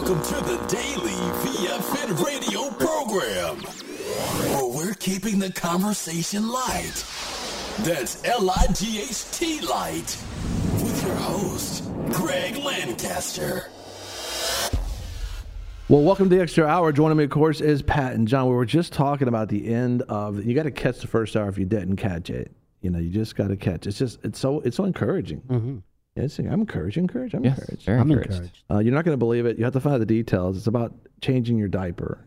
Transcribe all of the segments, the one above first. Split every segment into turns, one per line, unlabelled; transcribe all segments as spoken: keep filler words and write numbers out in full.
Welcome to the Daily V F N radio program, where we're keeping the conversation light. That's L I G H T light. With your host, Greg Lancaster.
Well, welcome to the Extra Hour. Joining me, of course, is Pat and John. We were just talking about the end of. You got to catch the first hour if you didn't catch it. You know, you just got to catch. It's just it's so it's so encouraging. Mm-hmm. It's, I'm encouraged. Encouraged. I'm
yes,
encouraged.
Very
I'm
encouraged.
encouraged. Uh, you're not going to believe it. You have to find out the details. It's about changing your diaper.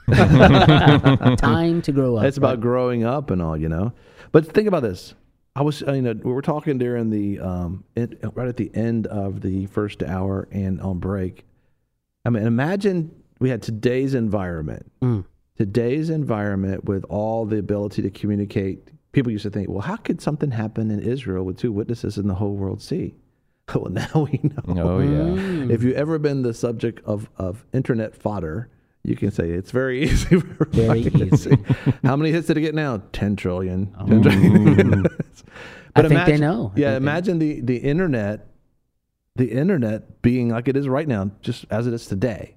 Time to grow up.
It's about
right?
growing up and all, you know. But think about this. I was, you know, we were talking during the um, it, right at the end of the first hour and on break. I mean, imagine we had today's environment. Mm. Today's environment with all the ability to communicate. People used to think, well, how could something happen in Israel with two witnesses in the whole world see? Well, now we know.
Oh, yeah.
Mm. If you've ever been the subject of, of internet fodder, you can say it's very easy. For
very easy.
How many hits did it get now? ten trillion.
Oh.
ten trillion. But
I think
imagine,
they know. I
yeah, imagine the, the internet, the internet being like it is right now, just as it is today.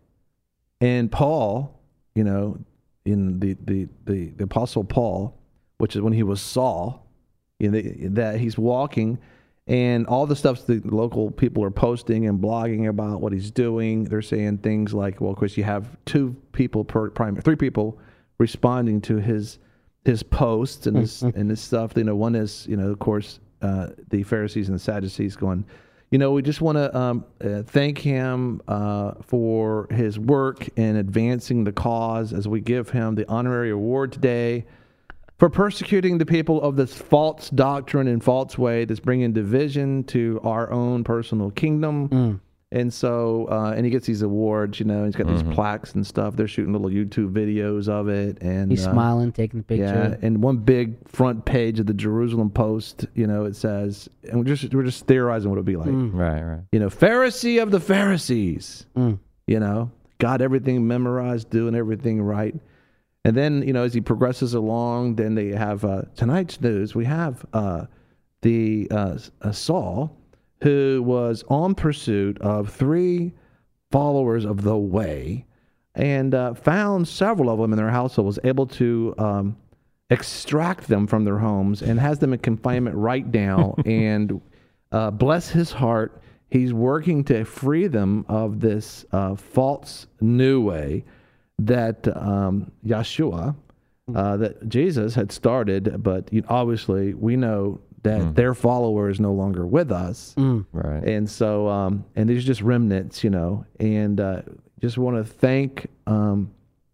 And Paul, you know, in the, the, the, the Apostle Paul, which is when he was Saul, you know, that he's walking, and all the stuff the local people are posting and blogging about what he's doing. They're saying things like, well, of course, you have two people per primary, three people responding to his his posts and his mm-hmm. and his stuff. You know, one is, you know, of course, uh, the Pharisees and the Sadducees going, you know, we just want to um, uh, thank him uh, for his work in advancing the cause as we give him the honorary award today for persecuting the people of this false doctrine and false way that's bringing division to our own personal kingdom. Mm. And so, uh, and he gets these awards, you know, he's got mm-hmm. these plaques and stuff. They're shooting little YouTube videos of it. And
he's
uh, smiling,
taking the picture.
Yeah, and one big front page of the Jerusalem Post, you know, it says, and we're just, we're just theorizing what it'll be like.
Mm. Right, right.
You know, Pharisee of the Pharisees, mm. you know, got everything memorized, doing everything right. And then, you know, as he progresses along, then they have uh, tonight's news. We have uh, the uh, uh, Saul, who was on pursuit of three followers of the way, and uh, found several of them in their household. Was able to um, extract them from their homes and has them in confinement right now. And uh, bless his heart, he's working to free them of this uh, false new way that um, Yeshua, uh, that Jesus had started, but you know, obviously we know that mm. their follower is no longer with us.
Mm. Right.
And so, um, and these are just remnants, you know, and uh, just want to thank um,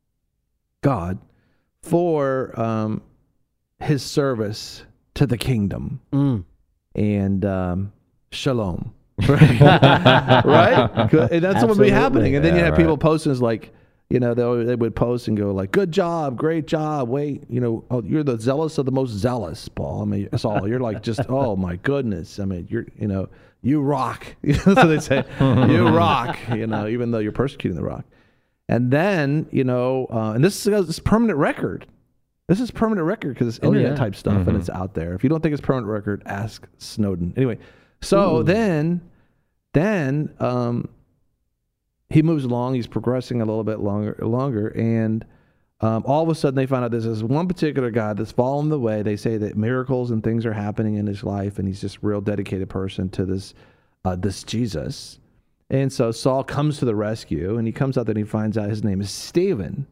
God for um, his service to the kingdom mm. and um, shalom. Right? Right? And that's what would be happening. And then yeah, you have right. people posting is like, you know, they, they would post and go like, good job, great job. Wait, you know, oh, you're the zealous of the most zealous, Paul. I mean, Saul, you're like just, oh my goodness. I mean, you're, you know, you rock. You know, so they say, you rock, you know, even though you're persecuting the rock. And then, you know, uh, and this is this permanent record. This is permanent record because it's
oh,
internet
yeah.
type stuff mm-hmm. and it's out there. If you don't think it's permanent record, ask Snowden. Anyway, so Ooh. then, then, um, he moves along. He's progressing a little bit longer, longer, and um, all of a sudden they find out there's this one particular guy that's following the way. They say that miracles and things are happening in his life, and he's just a real dedicated person to this, uh, this Jesus. And so Saul comes to the rescue, and he comes out there and he finds out his name is Stephen.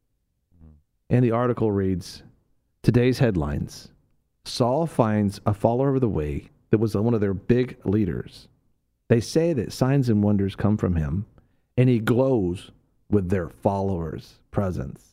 And the article reads, today's headlines: Saul finds a follower of the way that was one of their big leaders. They say that signs and wonders come from him, and he glows with their followers' presence.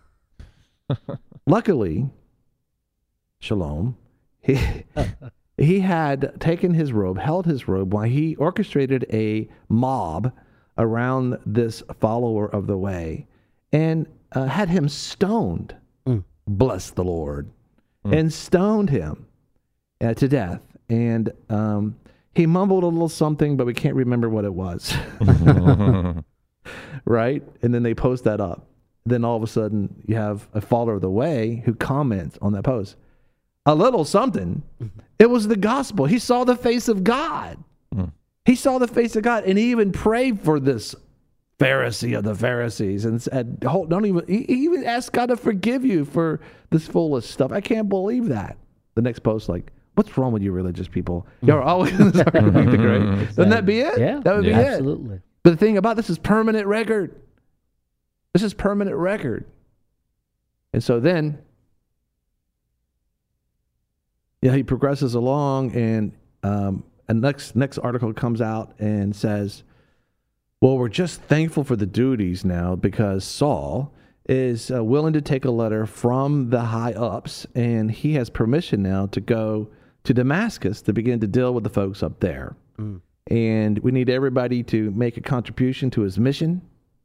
Luckily, Shalom, he, he had taken his robe, held his robe, while he orchestrated a mob around this follower of the way, and uh, had him stoned. Mm. Bless the Lord. Mm. And stoned him uh, to death. And um, he mumbled a little something, but we can't remember what it was. Right? And then they post that up. Then all of a sudden, you have a follower of the way who comments on that post. A little something. It was the gospel. He saw the face of God. Mm. He saw the face of God, and he even prayed for this Pharisee of the Pharisees, and said, "Hold, don't even." He, he even asked God to forgive you for this foolish stuff. I can't believe that. The next post, like, "What's wrong with you, religious people? You're always going to start with the great." Doesn't that be it?
Yeah,
that would
yeah.
be it.
Absolutely.
But the thing about this is permanent record. This is permanent record. And so then, yeah, he progresses along, and um, a next next article comes out and says, well, we're just thankful for the duties now because Saul is uh, willing to take a letter from the high ups, and he has permission now to go to Damascus to begin to deal with the folks up there. Mm. And we need everybody to make a contribution to his mission.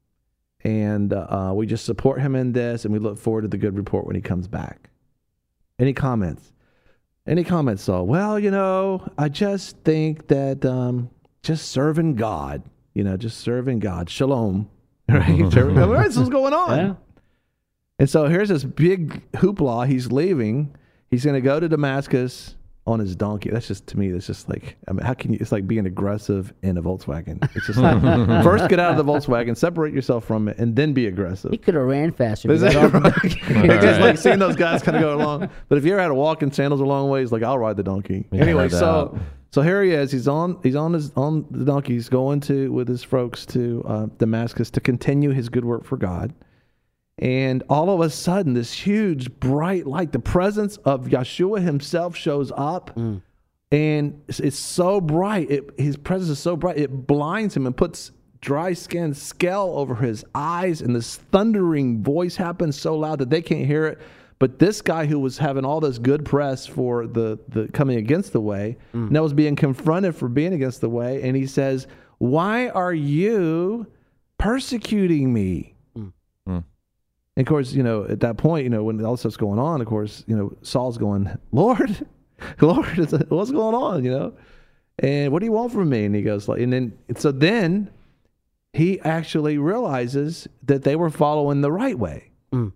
And uh, we just support him in this, and we look forward to the good report when he comes back. Any comments? Any comments, Saul? Well, you know, I just think that um, just serving God, you know, just serving God. Shalom. Right? Serving God. Right, this is going on. Yeah. And so here's this big hoopla. He's leaving. He's going to go to Damascus on his donkey. That's just, to me, that's just like, I mean, how can you, it's like being aggressive in a Volkswagen. It's just like, first get out of the Volkswagen, separate yourself from it, and then be aggressive.
He could have ran faster.
Is that right? It's just like seeing those guys kind of go along. But if you ever had to walk in sandals a long ways, like, I'll ride the donkey. Yeah, anyway, so so here he is. He's on He's on his on the donkey. He's going to, with his folks, to uh, Damascus to continue his good work for God. And all of a sudden, this huge, bright light, the presence of Yeshua himself shows up. Mm. And it's, it's so bright. It, his presence is so bright, it blinds him and puts dry skin scale over his eyes. And this thundering voice happens so loud that they can't hear it. But this guy who was having all this good press for the, the coming against the way, mm. now was being confronted for being against the way. And he says, "Why are you persecuting me?" Mm. Mm. And of course, you know, at that point, you know, when all this stuff's going on, of course, you know, Saul's going, Lord, Lord, what's going on, you know? And what do you want from me? And he goes, like, and then, so then he actually realizes that they were following the right way. Mm.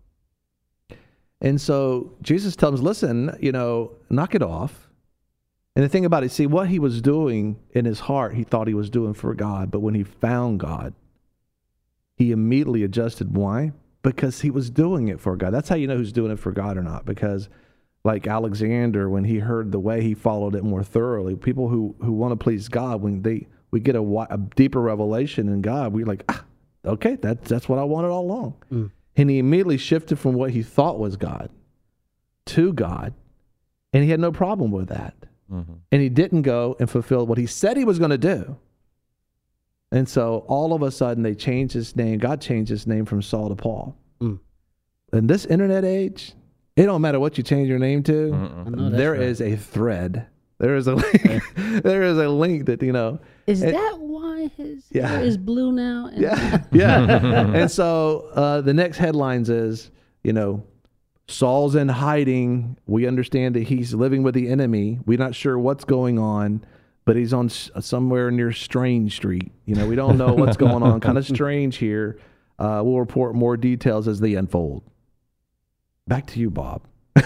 And so Jesus tells him, listen, you know, knock it off. And the thing about it, see, what he was doing in his heart, he thought he was doing for God. But when he found God, he immediately adjusted. Why? Because he was doing it for God. That's how you know who's doing it for God or not. Because like Alexander, when he heard the way, he followed it more thoroughly. People who, who want to please God, when they we get a, a deeper revelation in God, we're like, ah, okay, that's, that's what I wanted all along. Mm. And he immediately shifted from what he thought was God to God. And he had no problem with that. Mm-hmm. And he didn't go and fulfill what he said he was going to do. And so all of a sudden they changed his name. God changed his name from Saul to Paul. Mm. In this internet age, it don't matter what you change your name to. There right. is a thread. There is a link. There is a link that, you know.
Is it, that why his yeah. hair is blue now? And
yeah. yeah. And so uh, the next headlines is, you know, Saul's in hiding. We understand that he's living with the enemy. We're not sure what's going on. But he's on somewhere near Strange Street. You know, we don't know what's going on. Kind of strange here. Uh, we'll report more details as they unfold. Back to you, Bob.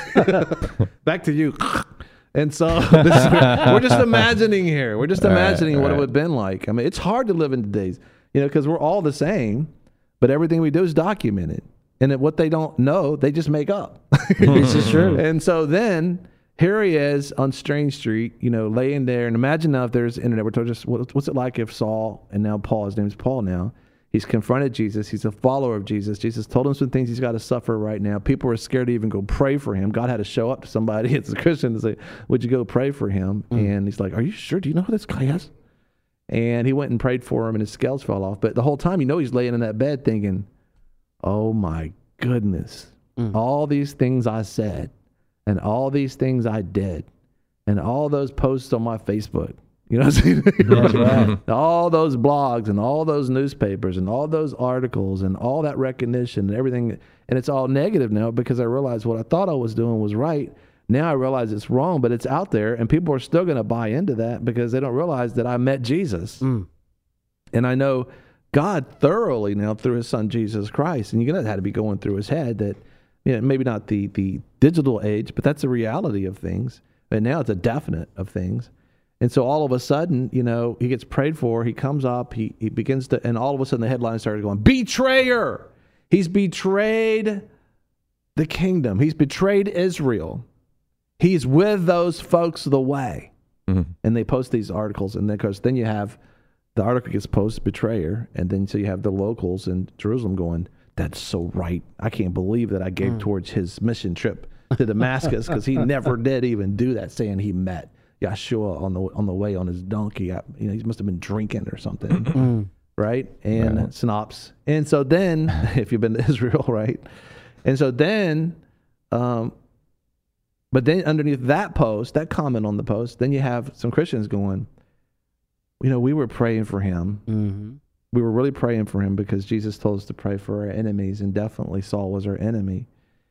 Back to you. And so this, we're just imagining here. We're just imagining right, what right. it would have been like. I mean, it's hard to live in today's, you know, because we're all the same, but everything we do is documented. And what they don't know, they just make up.
This is true.
And so then, here he is on Strange Street, you know, laying there. And imagine now if there's internet. We're told just what's it like if Saul, and now Paul, his name is Paul now, he's confronted Jesus. He's a follower of Jesus. Jesus told him some things he's got to suffer right now. People are scared to even go pray for him. God had to show up to somebody as a Christian to say, would you go pray for him? Mm. And he's like, are you sure? Do you know who this guy is? And he went and prayed for him, and his scales fell off. But the whole time, you know, he's laying in that bed thinking, oh my goodness, mm. all these things I said. And all these things I did, and all those posts on my Facebook, you know what I'm saying? That's right. All those blogs and all those newspapers and all those articles and all that recognition and everything. And it's all negative now because I realized what I thought I was doing was right. Now I realize it's wrong, but it's out there, and people are still going to buy into that because they don't realize that I met Jesus. Mm. And I know God thoroughly now through his son, Jesus Christ. And you know that had to be going through his head that, you know, maybe not the, the digital age, but that's a reality of things. And now it's a definite of things. And so all of a sudden, you know, he gets prayed for. He comes up. He he begins to, and all of a sudden the headlines started going, betrayer. He's betrayed the kingdom. He's betrayed Israel. He's with those folks the way. Mm-hmm. And they post these articles. And then, of course, then you have the article gets posted, betrayer. And then so you have the locals in Jerusalem going, that's so right. I can't believe that I gave mm. towards his mission trip to Damascus because he never did even do that, saying he met Yeshua on the on the way on his donkey. You know, he must have been drinking or something, mm. right? And right. Synops. And so then, if you've been to Israel, right? And so then, um, but then underneath that post, that comment on the post, then you have some Christians going, you know, we were praying for him. Mm-hmm. We were really praying for him because Jesus told us to pray for our enemies, and definitely Saul was our enemy.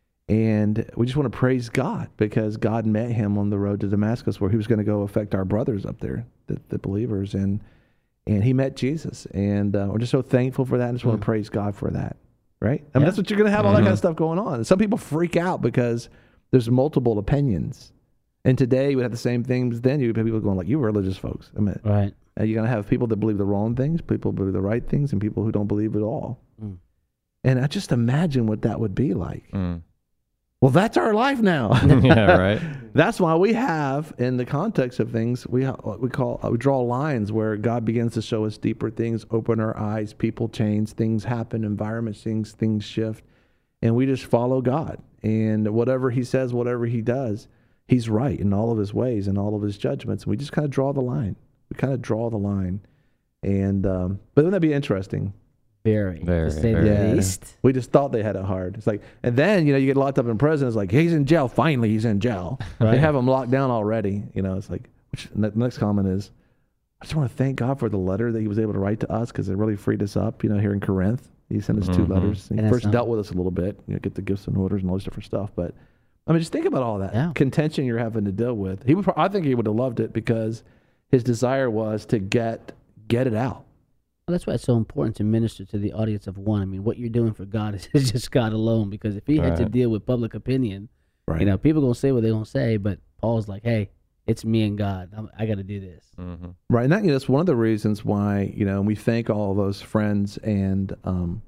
And we just want to praise God because God met him on the road to Damascus where he was going to go affect our brothers up there, the, the believers. And and he met Jesus. And uh, we're just so thankful for that. I just mm. want to praise God for that, right? I mean, yeah. that's what you're going to have, all mm-hmm. that kind of stuff going on. And some people freak out because there's multiple opinions. And today we have the same things. Then you have people going like, you religious folks. I mean,
right.
Uh, you're going to have people that believe the wrong things, people who believe the right things, and people who don't believe at all. Mm. And I just imagine what that would be like. Mm. Well, that's our life now.
Yeah, right.
That's why we have, in the context of things, we what we call uh, we draw lines where God begins to show us deeper things, open our eyes, people change, things happen, environments, things things shift, and we just follow God. And whatever He says, whatever He does, He's right in all of His ways and all of His judgments. And we just kind of draw the line. We kind of draw the line. And um, but wouldn't that be interesting?
Very,
very,
to say
very.
the
Yeah.
least.
We just thought they had it hard. It's like, and then, you know, you get locked up in prison. It's like, he's in jail. Finally, he's in jail. Right. They have him locked down already. You know, it's like, which the next comment is, I just want to thank God for the letter that he was able to write to us because it really freed us up, you know, here in Corinth. He sent us mm-hmm. two letters. He and first dealt with us a little bit, you know, get the gifts and orders and all this different stuff. But, I mean, just think about all that
yeah.
contention you're having to deal with. He would, I think he would have loved it because his desire was to get get it out.
Well, that's why it's so important to minister to the audience of one. I mean, what you're doing for God is, is just God alone. Because if he had right. to deal with public opinion, right. you know, people gonna say what they're gonna say. But Paul's like, hey, it's me and God. I'm, I got to do this.
Mm-hmm. Right, and that, you know, that's one of the reasons why, you know, we thank all of those friends and um,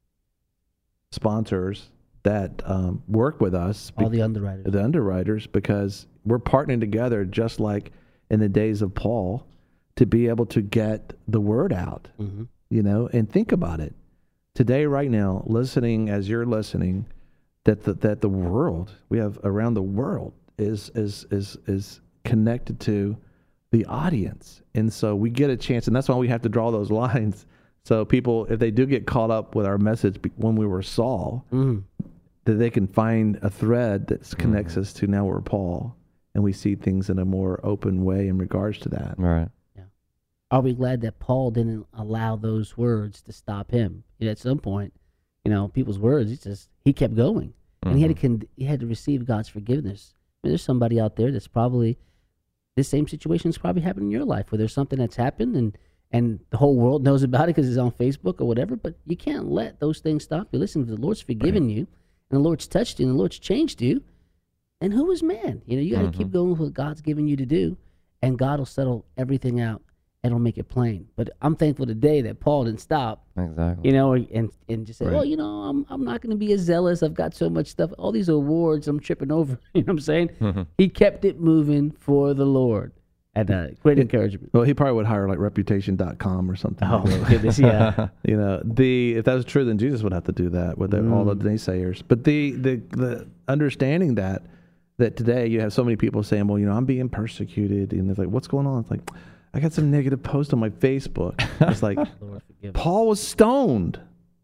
sponsors that um, work with us.
All the underwriters.
The underwriters, because we're partnering together just like in the days of Paul, to be able to get the word out, mm-hmm. you know, and think about it. Today, right now, listening as you're listening, that the, that the world, we have around the world is is is is connected to the audience. And so we get a chance, and that's why we have to draw those lines. So people, if they do get caught up with our message when we were Saul, mm-hmm. that they can find a thread that connects mm-hmm. us to now we're Paul, and we see things in a more open way in regards to that.
Right.
Are we glad that Paul didn't allow those words to stop him? You know, at some point, you know, people's words, he just, he kept going. Mm-hmm. And he had to con- he had to receive God's forgiveness. I mean, there's somebody out there that's probably, this same situation is probably happening in your life where there's something that's happened and, and the whole world knows about it because it's on Facebook or whatever, but you can't let those things stop you. Listen, if the Lord's forgiven right. you and the Lord's touched you and the Lord's changed you, and who is man? You know, you got to mm-hmm. keep going with what God's given you to do, and God will settle everything out. It'll make it plain. But I'm thankful today that Paul didn't stop.
Exactly.
You know, and and just say,
right.
oh, you know, I'm I'm not going to be as zealous. I've got so much stuff. All these awards I'm tripping over. You know what I'm saying? Mm-hmm. He kept it moving for the Lord. And uh, great it, encouragement.
Well, he probably would hire like reputation dot com or something.
Oh, my goodness, yeah.
You know, the if that was true, then Jesus would have to do that with mm. all the naysayers. But the, the the understanding that, that today you have so many people saying, well, you know, I'm being persecuted. And it's like, what's going on? It's like, I got some negative post on my Facebook. It's like, Paul was stoned.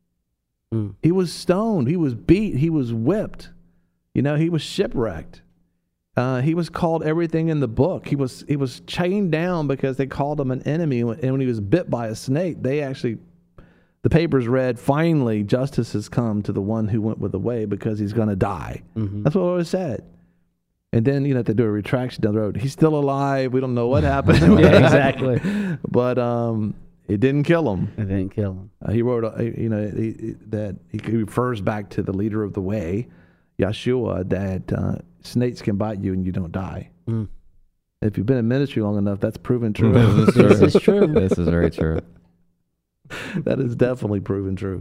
Mm. He was stoned. He was beat. He was whipped. You know, he was shipwrecked. Uh, he was called everything in the book. He was he was chained down because they called him an enemy. And when he was bit by a snake, they actually, the papers read, finally justice has come to the one who went with the way because he's going to die. Mm-hmm. That's what it was said. And then, you know, they do a retraction down the road. He's still alive. We don't know what happened.
Yeah, exactly.
But um, it didn't kill him.
It didn't kill him.
Uh, he wrote, a, you know, he, he, that he refers back to the leader of the way, Yeshua, that uh, snakes can bite you and you don't die. Mm. If you've been in ministry long enough, that's proven true.
This is true.
This is true.
This is very true.
That is definitely proven true.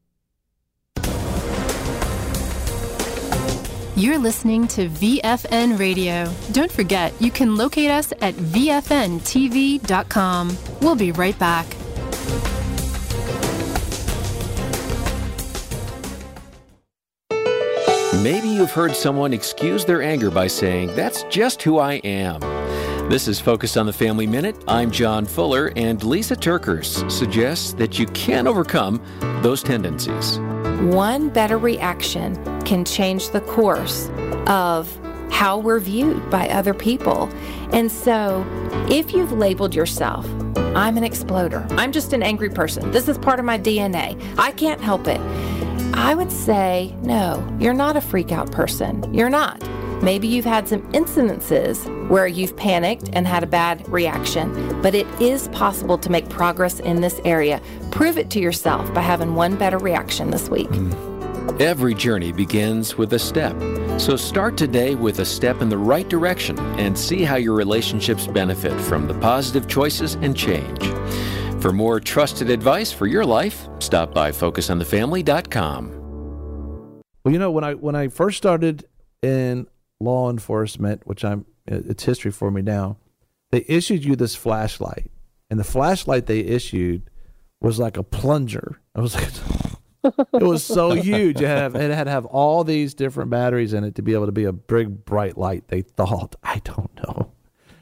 You're listening to V F N Radio. Don't forget, you can locate us at V F N T V dot com. We'll be right back.
Maybe you've heard someone excuse their anger by saying, "That's just who I am." This is Focus on the Family Minute. I'm John Fuller, and Lisa Turkers suggests that you can overcome those tendencies.
One better reaction can change the course of how we're viewed by other people. And so, if you've labeled yourself, I'm an exploder, I'm just an angry person, this is part of my D N A, I can't help it, I would say, no, you're not a freak out person. You're not. Maybe you've had some incidences where you've panicked and had a bad reaction, but it is possible to make progress in this area. Prove it to yourself by having one better reaction this week.
Every journey begins with a step. So start today with a step in the right direction and see how your relationships benefit from the positive choices and change. For more trusted advice for your life, stop by focus on the family dot com.
Well, you know, when I when I first started in law enforcement, which I'm it's history for me now, they issued you this flashlight, and the flashlight they issued was like a plunger. I was like, it was so huge. It had, it had to have all these different batteries in it to be able to be a big bright light. They thought, I don't know,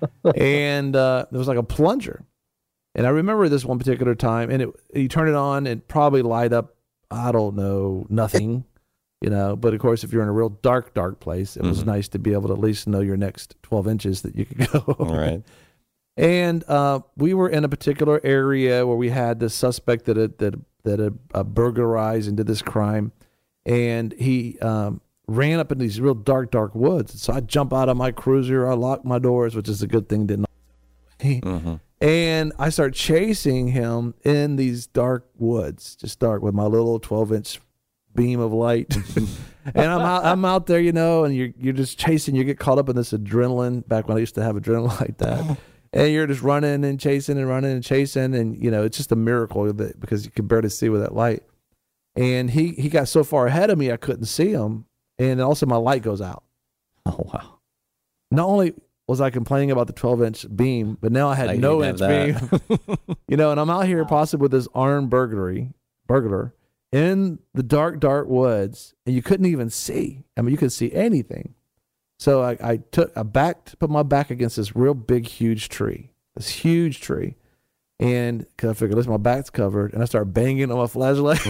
and uh, it was like a plunger. And I remember this one particular time, and it you turn it on, it probably light up, I don't know, nothing. You know, but of course, if you're in a real dark, dark place, it was mm-hmm. nice to be able to at least know your next twelve inches that you could go.
All right.
And uh, we were in a particular area where we had this suspect that had, that that had uh, burglarized and did this crime, and he um, ran up in these real dark, dark woods. So I jump out of my cruiser, I lock my doors, which is a good thing, didn't I? mm-hmm. And I start chasing him in these dark woods, just dark, with my little twelve inch beam of light. And I'm out, I'm out there, you know, and you're you're just chasing. You get caught up in this adrenaline. Back when I used to have adrenaline like that, and you're just running and chasing and running and chasing, and you know it's just a miracle that because you can barely see with that light. And he he got so far ahead of me I couldn't see him, and also my light goes out.
Oh wow!
Not only was I complaining about the twelve inch beam, but now I had
I
no inch beam. You know, and I'm out here possibly with this armed burglary burglar. in the dark, dark woods, and you couldn't even see. I mean, you couldn't see anything. So I, I took, I backed, put my back against this real big, huge tree, this huge tree. And cause I figured, listen, my back's covered, and I start banging on my flashlight.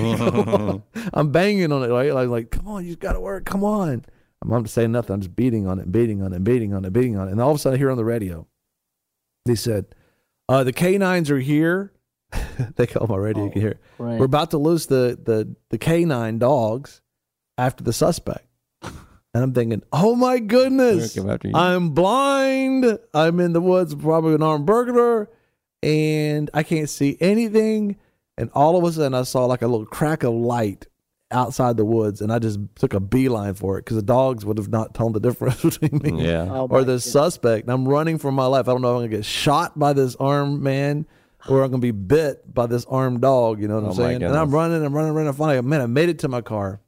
I'm banging on it, right? Like, like, come on, you got to work, come on. I'm not saying nothing. I'm just beating on it, beating on it, beating on it, beating on it. And all of a sudden, I hear on the radio, they said, uh, the canines are here. They call my radio, oh, you can hear it. Right. We're about to lose the, the, the canine dogs after the suspect. And I'm thinking, oh my goodness, I'm blind. I'm in the woods, probably an armed burglar, and I can't see anything. And all of a sudden, I saw like a little crack of light outside the woods, and I just took a beeline for it because the dogs would have not told the difference between me
yeah.
oh or the suspect. And I'm running for my life. I don't know if I'm going to get shot by this armed man or I'm going to be bit by this armed dog. You know what I'm oh saying? And I'm running, I'm running, running. Finally, man, I made it to my car.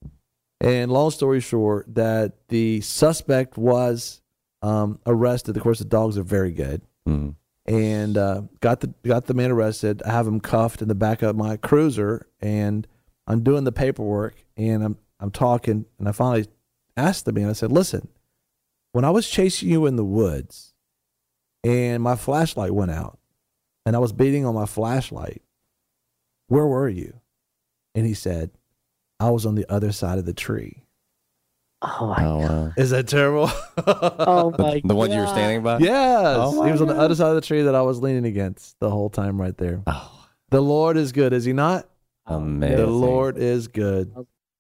And long story short, that the suspect was um, arrested. Of course, the dogs are very good.
Mm.
And uh, got the got the man arrested. I have him cuffed in the back of my cruiser, and I'm doing the paperwork, and I'm I'm talking, and I finally asked the man, I said, listen, when I was chasing you in the woods, and my flashlight went out, and I was beating on my flashlight, where were you? And he said, I was on the other side of the tree.
Oh, my
oh,
God.
Wow.
Is that terrible?
Oh, my
The, the one
God.
you were standing by?
Yes.
Oh
He was on the
God.
other side of the tree that I was leaning against the whole time right there.
Oh,
The Lord is good, is he not?
amazing.
The Lord is good.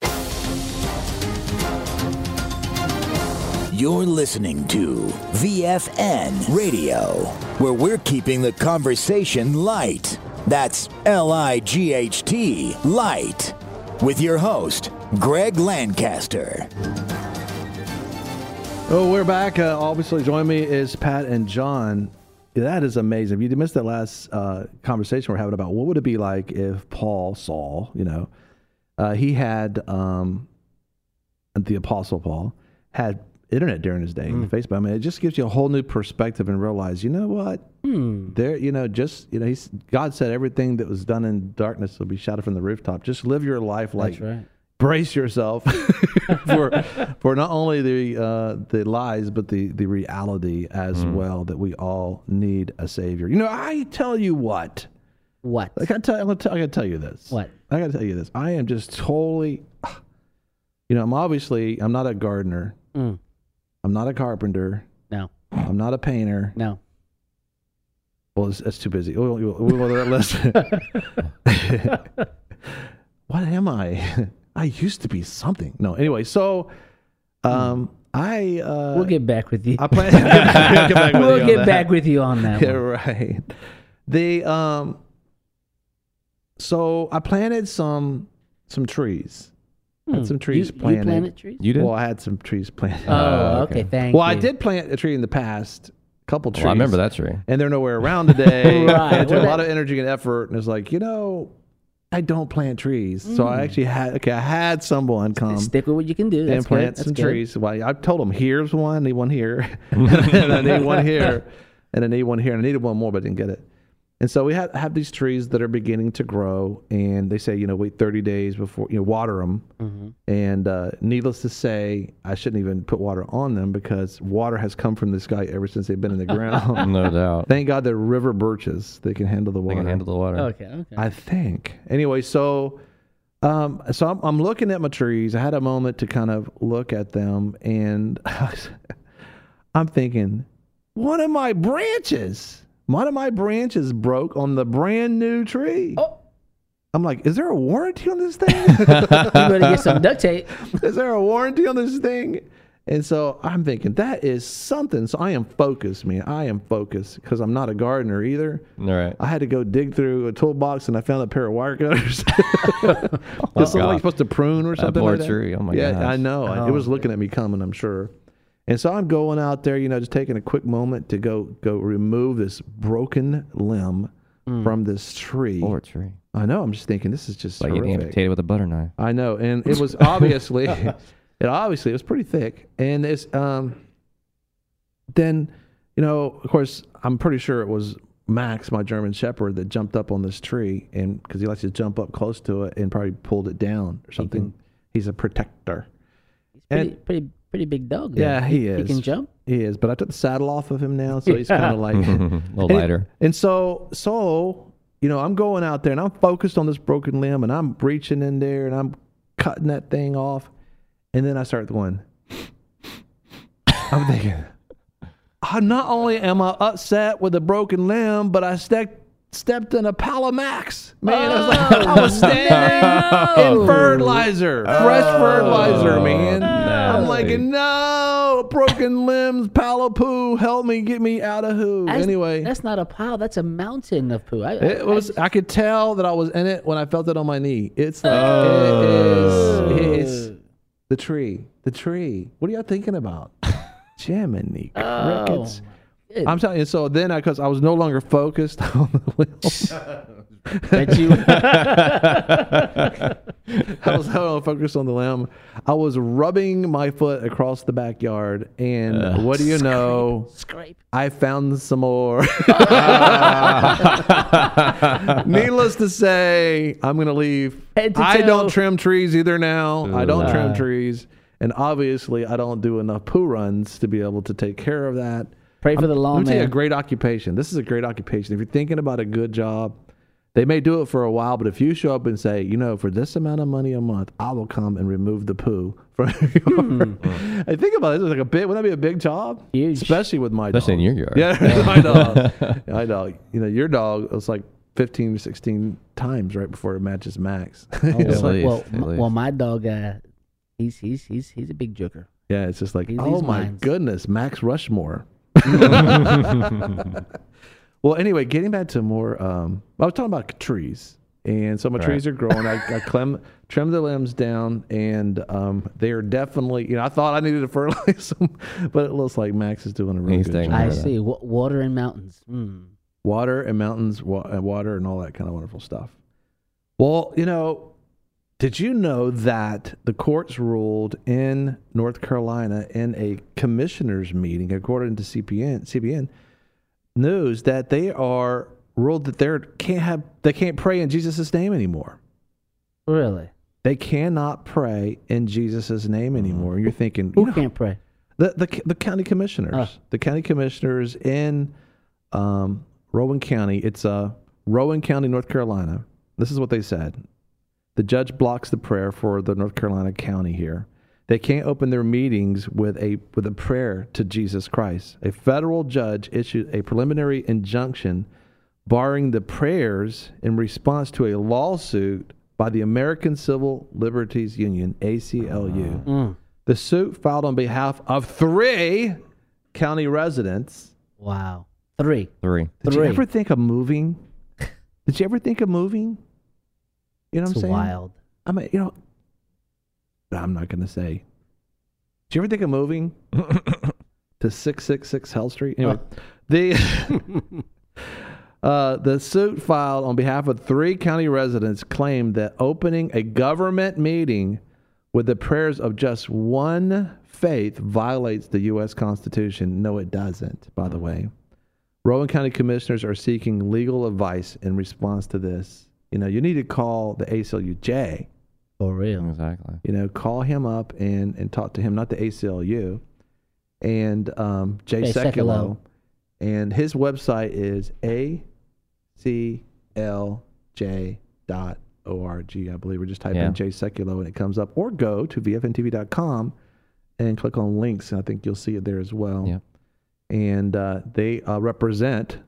You're listening to V F N Radio, where we're keeping the conversation light. That's L I G H T, light. With your host, Greg Lancaster.
Oh, we're back. Uh, obviously, join me is Pat and John. That is amazing. If you missed that last uh, conversation we're having about what would it be like if Paul, Saul, you know, uh, he had um, the Apostle Paul had internet during his day, mm. Facebook. I mean, it just gives you a whole new perspective and realize, you know what? Mm. There, you know, just you know, he's, God said everything that was done in darkness will be shouted from the rooftop. Just live your life like.
That's right.
Brace yourself for for not only the uh, the lies but the, the reality as mm. well that we all need a savior. You know, I tell you what.
What?
I gotta tell, I gotta tell you this.
What?
I gotta tell you this. I am just totally. You know, I'm obviously I'm not a gardener. Mm. I'm not a carpenter.
No.
I'm not a painter.
No.
Well, it's, it's too busy. We'll, we'll, we'll listen. What am I? I used to be something. No, anyway, so um, I... Uh,
we'll get back with you.
I plan, get back with
we'll
you
get
on
back
that.
with you on that
Yeah,
one.
right. The, um, so I planted some some trees. I had some trees
you,
planted.
You planted trees?
You did?
Well, I had some trees planted.
Oh, okay.
okay.
Thank
well,
you.
I did plant a tree in the past. Couple trees.
Well, I remember that tree.
And they're nowhere around today.
Right.
And it took
Well,
a lot
that-
of energy and effort. And it's like, you know, I don't plant trees. Mm. So I actually had, okay, I had someone come.
Stick with what you can do. That's
and plant
good. That's
some
good.
trees. Well, I told them, here's one, I need one here. And I need one here. And I need one here. And I needed one more, but I didn't get it. And so we have, have these trees that are beginning to grow. And they say, you know, wait thirty days before, you know, water them. Mm-hmm. And uh, needless to say, I shouldn't even put water on them because water has come from the sky ever since they've been in the ground.
No doubt.
Thank God they're river birches. They can handle the
They
water.
can handle the water.
Okay, okay.
I think. Anyway, so um, so I'm, I'm looking at my trees. I had a moment to kind of look at them, and I'm thinking, one of my branches, one of my branches broke on the brand new tree.
Oh.
I'm like, is there a warranty on this thing?
You better get some duct tape.
Is there a warranty on this thing? And so I'm thinking, that is something. So I am focused, man. I am focused because I'm not a gardener either.
All right.
I had to go dig through a toolbox and I found a pair of wire cutters.
Oh,
It's something
God.
like supposed to prune or
That
something
poor
like that.
tree. Oh, my
yeah,
gosh.
I know.
Oh.
It was looking at me coming, I'm sure. And so I'm going out there, you know, just taking a quick moment to go go remove this broken limb mm. from this tree.
Poor tree.
I know. I'm just thinking, this is just
Like getting
horrific.
amputated with a butter knife.
I know, and it was obviously, it obviously it was pretty thick, and it's um. Then, you know, of course, I'm pretty sure it was Max, my German Shepherd, that jumped up on this tree, and because he likes to jump up close to it and probably pulled it down or something.
can-
He's a protector.
He's pretty,
And-
pretty, pretty big dog. Though.
Yeah, he
He
is.
can jump.
He is, but I took the saddle off of him now, so he's kind of like
a little
and,
lighter.
And so, so you know, I'm going out there and I'm focused on this broken limb, and I'm reaching in there and I'm cutting that thing off, and then I start going. I'm thinking, I not only am I upset with a broken limb, but I stepped stepped in a Palamax. Man, I was like, I was standing in fertilizer, fresh fertilizer, man. I'm like, no, broken limbs, palo poo, help me, get me out of who.
That's-
Anyway,
that's not a pile. That's a mountain of poo. I,
it
I-
was.
I,
I could tell that I was in it when I felt it on my knee. It's like
Oh.
it is. It's the tree. The tree. What are y'all thinking about? Jiminy crickets.
Good.
I'm telling you. So then, I because I was no longer focused on the limb.
Bet you.
I was no longer focused on the limb. I was rubbing my foot across the backyard, and
Uh,
what do you know?
Scrape.
I found some more. Needless to say, I'm going to leave.
Head to
I
toe.
don't trim trees either now. I don't trim
Uh.
trees. And obviously, I don't do enough poo runs to be able to take care of that.
Pray for the
Let
lawn
me tell you, a
man.
great occupation. This is a great occupation. If you're thinking about a good job, they may do it for a while, but if you show up and say, you know, for this amount of money a month, I will come and remove the poo from your yard. I think about it. It's like a big, wouldn't that be a big job?
Huge.
Especially with my
Especially
dog.
in your yard.
Yeah, my dog. My dog. You know, your dog was like fifteen or sixteen times right before it matches Max.
Oh,
It's
well,
like-
well,
at
m-
least.
well, my dog, uh, he's he's he's he's a big joker.
yeah, it's just like,
He
oh
leaves
my
mines.
goodness, Max Rushmore. Well, anyway, getting back to more, um, I was talking about trees, And so my
Right.
trees are growing. I, I clem, trim the limbs down, and um, they are definitely, you know, I thought I needed to fertilize them, but it looks like Max is doing a really
He's
good
taking
job.
care
I
of that.
see. W- water and mountains. Mm.
Water and mountains, wa- uh, water and all that kind of wonderful stuff. Well, you know, did you know that the courts ruled in North Carolina in a commissioners meeting, according to C P N, C B N News, that they are ruled that they can't have they can't pray in Jesus' name anymore.
Really?
They cannot pray in Jesus' name anymore. And you're thinking,
Who
you know,
can't pray?
the, the the county commissioners,
Oh.
the county commissioners in um, Rowan County. It's uh, Rowan County, North Carolina. This is what they said. The judge blocks the prayer for the North Carolina county here. They can't open their meetings with a with a prayer to Jesus Christ. A federal judge issued a preliminary injunction barring the prayers in response to a lawsuit by the American Civil Liberties Union, A C L U.
Mm.
The suit filed on behalf of three county residents.
Wow. Three.
Three.
Did
Three.
you ever think of moving? Did you ever think of moving? You know what
It's
I'm saying?
wild.
I mean, you know, I'm not going to say. Did you ever think of moving to six six six Hell Street? Anyway, the uh, the suit filed on behalf of three county residents claimed that opening a government meeting with the prayers of just one faith violates the U S Constitution. No, it doesn't, by the way. Rowan County commissioners are seeking legal advice in response to this. You know, you need to call the A C L U J.
For real.
Exactly.
You know, call him up and, and talk to him, not the A C L U. And um, Jay
Jay
Sekulow.
Sekulow.
And his website is A C L J dot org, I believe. Or just type
Yeah.
in Jay Sekulow and it comes up. Or go to V F N T V dot com and click on links. And I think you'll see it there as well.
Yep.
And uh, they uh, represent,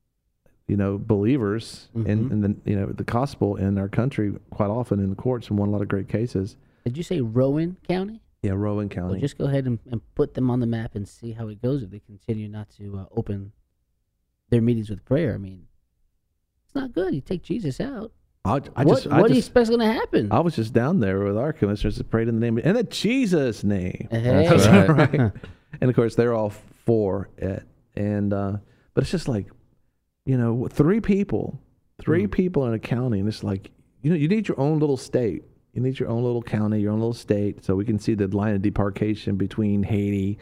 you know, believers in,
Mhm.
in the you know the gospel in our country quite often in the courts and won a lot of great cases.
Did you say Rowan County?
Yeah, Rowan
Well,
County.
just go ahead and, and put them on the map and see how it goes if they continue not to uh, open their meetings with prayer. I mean, it's not good. You take Jesus out.
I, I
what
just, I
what do you
just,
expect is going to happen?
I was just down there with our commissioners that prayed in the name of, in the Jesus name.
Hey.
That's right.
Right. And of course, they're all for it. And uh, but it's just like, you know, three people, three
Mm.
people in a county, and it's like, you know, you need your own little state. You need your own little county, your own little state, so we can see the line of demarcation between Haiti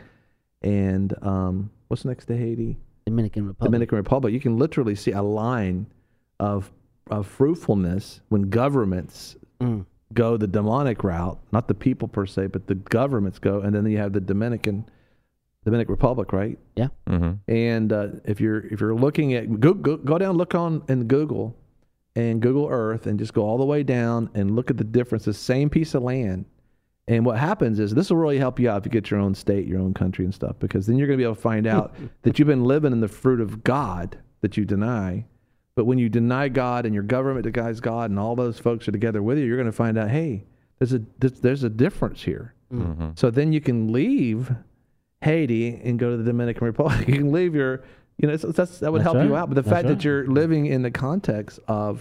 and um, what's next to Haiti?
Dominican Republic.
Dominican Republic. You can literally see a line of of fruitfulness when governments
Mm.
go the demonic route, not the people per se, but the governments go, and then you have the Dominican Dominican Republic, right?
Mm-hmm.
And uh, if you're if you're looking at go, go go down, look on in Google and Google Earth, and just go all the way down and look at the differences. Same piece of land, and what happens is this will really help you out if you get your own state, your own country, and stuff, because then you're going to be able to find out that you've been living in the fruit of God that you deny. But when you deny God and your government denies God, and all those folks are together with you, you're going to find out, hey, there's a there's a difference here.
Mm-hmm.
So then you can leave Haiti and go to the Dominican Republic. You can leave your, you know, that's, that's, that would
That's
help you
right.
out. But the
That's
fact
right.
that you're living in the context of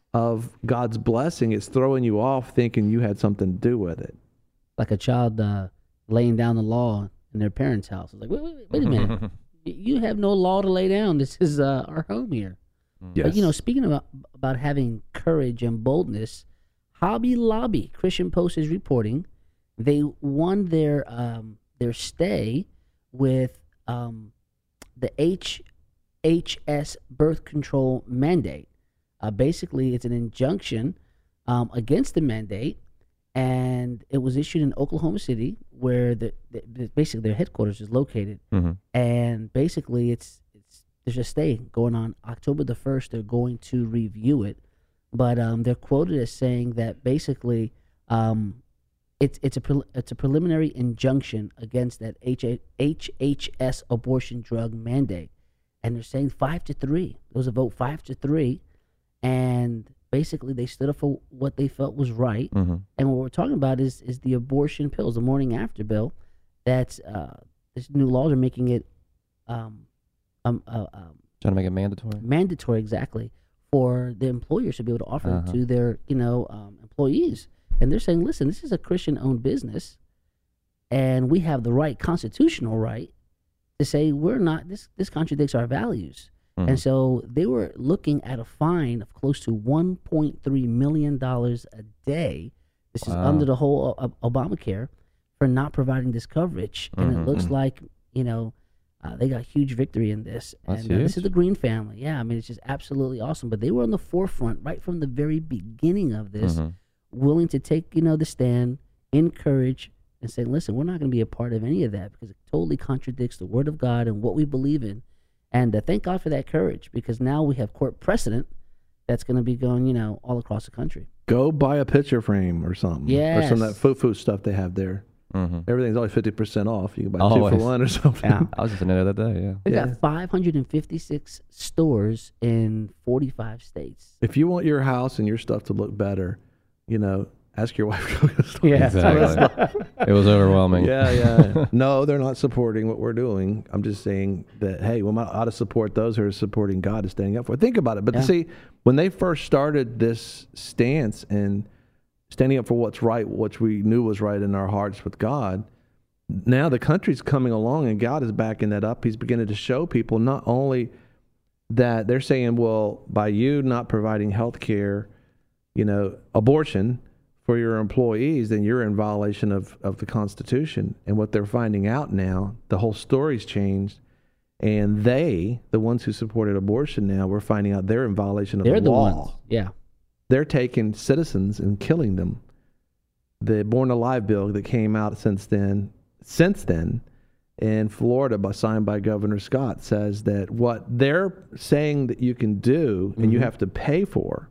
of God's blessing, it's throwing you off thinking you had something to do with it.
Like a child uh, laying down the law in their parents' house. It's like, wait, wait, wait, wait a minute. Y- you have no law to lay down. This is uh, our home here.
Yes.
But, you know, speaking about, about having courage and boldness, Hobby Lobby, Christian Post is reporting, they won their um, their stay with um, the H H S birth control mandate. Uh, basically, it's an injunction um, against the mandate, and it was issued in Oklahoma City, where the, the, the basically their headquarters is located.
Mm-hmm.
And basically, it's it's there's a stay going on October the first. They're going to review it, but um, they're quoted as saying that basically um, it's it's a pre- it's a preliminary injunction against that H H S abortion drug mandate, and they're saying five to three. There was a vote five to three, and basically they stood up for what they felt was right.
Mm-hmm.
And what we're talking about is is the abortion pills, the morning after bill. That's uh, this new laws are making it um, um, uh, um,
Trying to make it mandatory.
mandatory exactly for the employers to be able to offer
Uh-huh.
to their, you know, um, employees. And they're saying, listen, this is a Christian-owned business, and we have the right, constitutional right, to say we're not, this, this contradicts our values.
Mhm.
And so they were looking at a fine of close to one point three million dollars a day. This is
Wow.
under the whole uh, Obamacare for not providing this coverage. And
Mhm,
it looks
mhm.
like, you know, uh, they got huge victory in this.
That's
and uh, this
huge.
is the Green family. Yeah, I mean, it's just absolutely awesome. But they were on the forefront right from the very beginning of this,
Mhm.
willing to take, you know, the stand, encourage, and say, listen, we're not going to be a part of any of that because it totally contradicts the Word of God and what we believe in. And uh, thank God for that courage, because now we have court precedent that's going to be going, you know, all across the country.
Go buy a picture frame or something. Or some of that
Yes.
foo-foo stuff they have there.
Mhm.
Everything's always fifty percent off. You can buy two
Always.
for one or something.
Yeah.
I was just in there the other day. Yeah.
We
Yeah.
got five hundred fifty-six stores in forty-five states.
If you want your house and your stuff to look better, you know, ask your wife to go to the store.
Yeah.
Exactly. It was overwhelming.
Yeah, yeah. No, they're not supporting what we're doing. I'm just saying that, hey, we ought to support those who are supporting God and standing up for it. Think about it. But
Yeah.
see, when they first started this stance and standing up for what's right, which we knew was right in our hearts with God, now the country's coming along and God is backing that up. He's beginning to show people not only that they're saying, well, by you not providing health care, you know, abortion for your employees, then you're in violation of, of the Constitution. And what they're finding out now, the whole story's changed. And they, the ones who supported abortion now, we're finding out they're in violation of
They're
the
the
law.
ones. Yeah.
They're taking citizens and killing them. The Born Alive bill that came out since then, since then, in Florida, by, signed by Governor Scott, says that what they're saying that you can do and you
Mhm.
have to pay for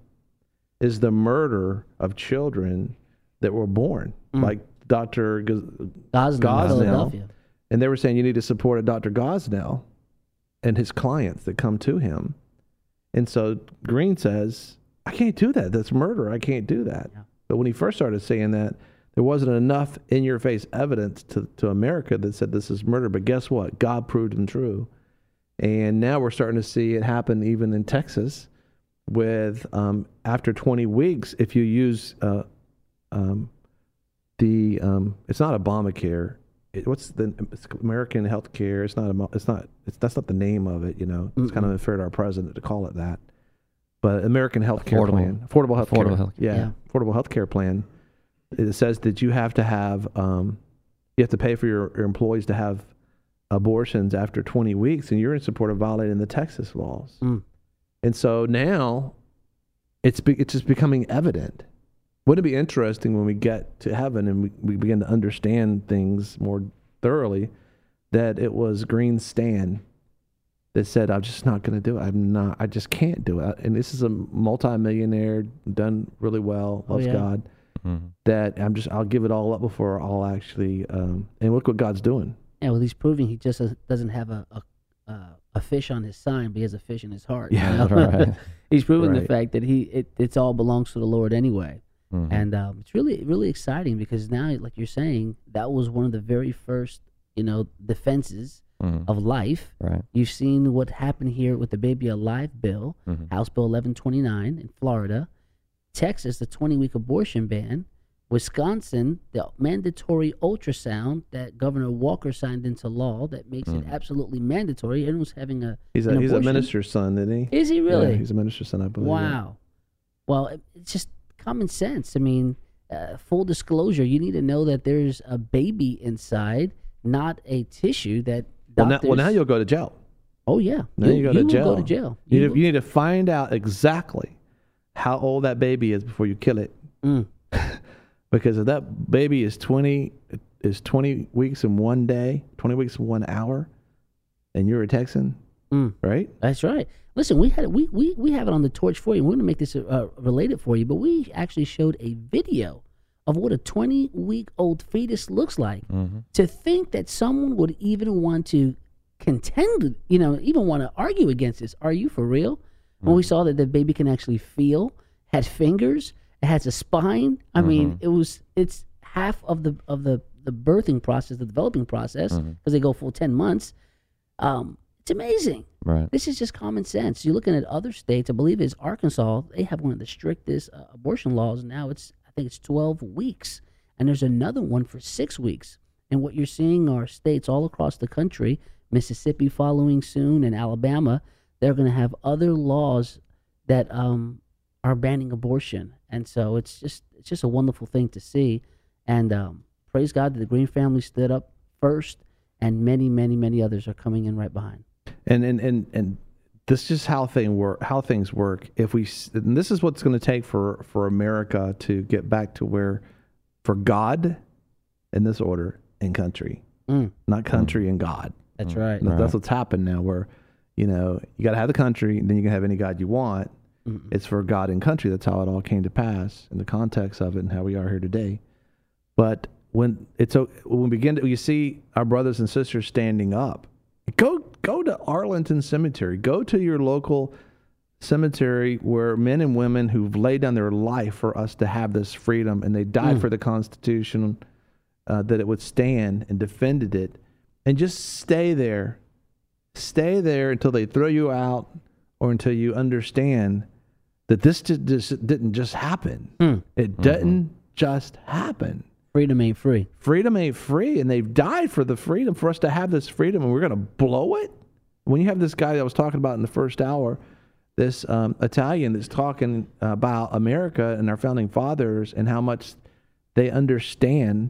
is the murder of children that were born,
Mm.
like Doctor G-
Gosnell,
Gosnell.
Philadelphia.
and they were saying you need to support a Doctor Gosnell and his clients that come to him. And so Green says, I can't do that. That's murder. I can't do that.
Yeah.
But when he first started saying that, there wasn't enough in-your-face evidence to, to America that said this is murder. But guess what? God proved them true. And now we're starting to see it happen even in Texas with um, after twenty weeks, if you use uh, um, the, um, it's not Obamacare. It, what's the it's American Health Care? It's not, a, it's not, it's, that's not the name of it, you know. It's
Mm-mm.
kind of unfair to our president to call it that. But American Health Care
Affordable.
Plan, Affordable Health Care.
Affordable health-
Yeah,
Yeah.
Affordable Health Care Plan. It says that you have to have, um, you have to pay for your, your employees to have abortions after twenty weeks, and you're in support of violating the Texas laws.
Mm.
And so now it's be, it's just becoming evident. Wouldn't it be interesting when we get to heaven and we, we begin to understand things more thoroughly that it was Green's stand that said, I'm just not going to do it. I'm not, I just can't do it. And this is a multimillionaire, done really well,
Oh,
loves
yeah.
God,
Mhm.
that I'm just, I'll give it all up before I'll actually, um, and look what God's doing.
Yeah, well, he's proving he just doesn't- doesn't have a a, uh, a fish on his sign, but he has a fish in his heart. you
Yeah,
know?
right.
He's proving the
Right.
fact that he it, it's all belongs to the Lord anyway.
Mhm.
And um, it's really, really exciting because now, like you're saying, that was one of the very first, you know, defenses
Mhm.
of life.
Right.
You've seen what happened here with the Baby Alive bill,
Mhm.
House Bill eleven twenty-nine in Florida, Texas, the twenty-week abortion ban, Wisconsin, the mandatory ultrasound that Governor Walker signed into law that makes it
Mhm.
absolutely mandatory. Everyone's having a
He's a,
an
he's a
abortion.
minister's son, isn't he?
Is he really?
Yeah, he's a minister's son, I believe. yeah.
Wow. Well, it- it's just common sense. I mean, uh, full disclosure, you need to know that there's a baby inside, not a tissue that
Well now,
doctors...
well, now you'll go to jail.
Oh, yeah.
Now you, go to
will
jail.
go to jail.
You,
You
need, you need to find out exactly how old that baby is before you kill it.
will- Mm.
Because if that baby is twenty is twenty weeks in one day, twenty weeks in one hour, and you're a Texan,
Mm.
right?
That's right. Listen, we had we we we have it on the torch for you. We're going to make this uh, related for you, but we actually showed a video of what a twenty-week-old fetus looks like.
Mhm.
To think that someone would even want to contend, you know, even want to argue against this. Are you for real? When we saw that the baby can actually feel, had fingers, it has a spine. I mean, it was it's half of the of the the birthing process, the developing process, because they go full ten months. Um, It's amazing.
Right.
This is just common sense. You're looking at other states. I believe it's Arkansas. They have one of the strictest uh, abortion laws. Now it's, I think it's twelve weeks. And there's another one for six weeks. And what you're seeing are states all across the country, Mississippi following soon, and Alabama, they're going to have other laws that um, are banning abortion. And so it's just it's just a wonderful thing to see. And um, praise God that the Green family stood up first, and many, many, many others are coming in right behind.
And and and, and this is just how thing work. How things work. If we, and this is what's going to take for for America to get back to where, for God, in this order, and country,
Mm,
not country and God.
that's right.
That's- That's what's happened now. Where, you know, you got to have the country, and then you can have any God you want.
Mm-mm.
It's for God and country. That's how it all came to pass in the context of it, and how we are here today. But when it's o- when we begin to, you see our brothers and sisters standing up. Go go to Arlington Cemetery. Go to your local cemetery where men and women who've laid down their life for us to have this freedom, and they died
Mm.
for the Constitution, uh, that it would stand, and defended it, and just stay there. Stay there until they throw you out, or until you understand that this just, just didn't just happen.
Mm.
It didn't just happen.
Freedom ain't free.
Freedom ain't free, and they've died for the freedom, for us to have this freedom, and we're going to blow it? When you have this guy that I was talking about in the first hour, this um, Italian that's talking about America and our founding fathers and how much they understand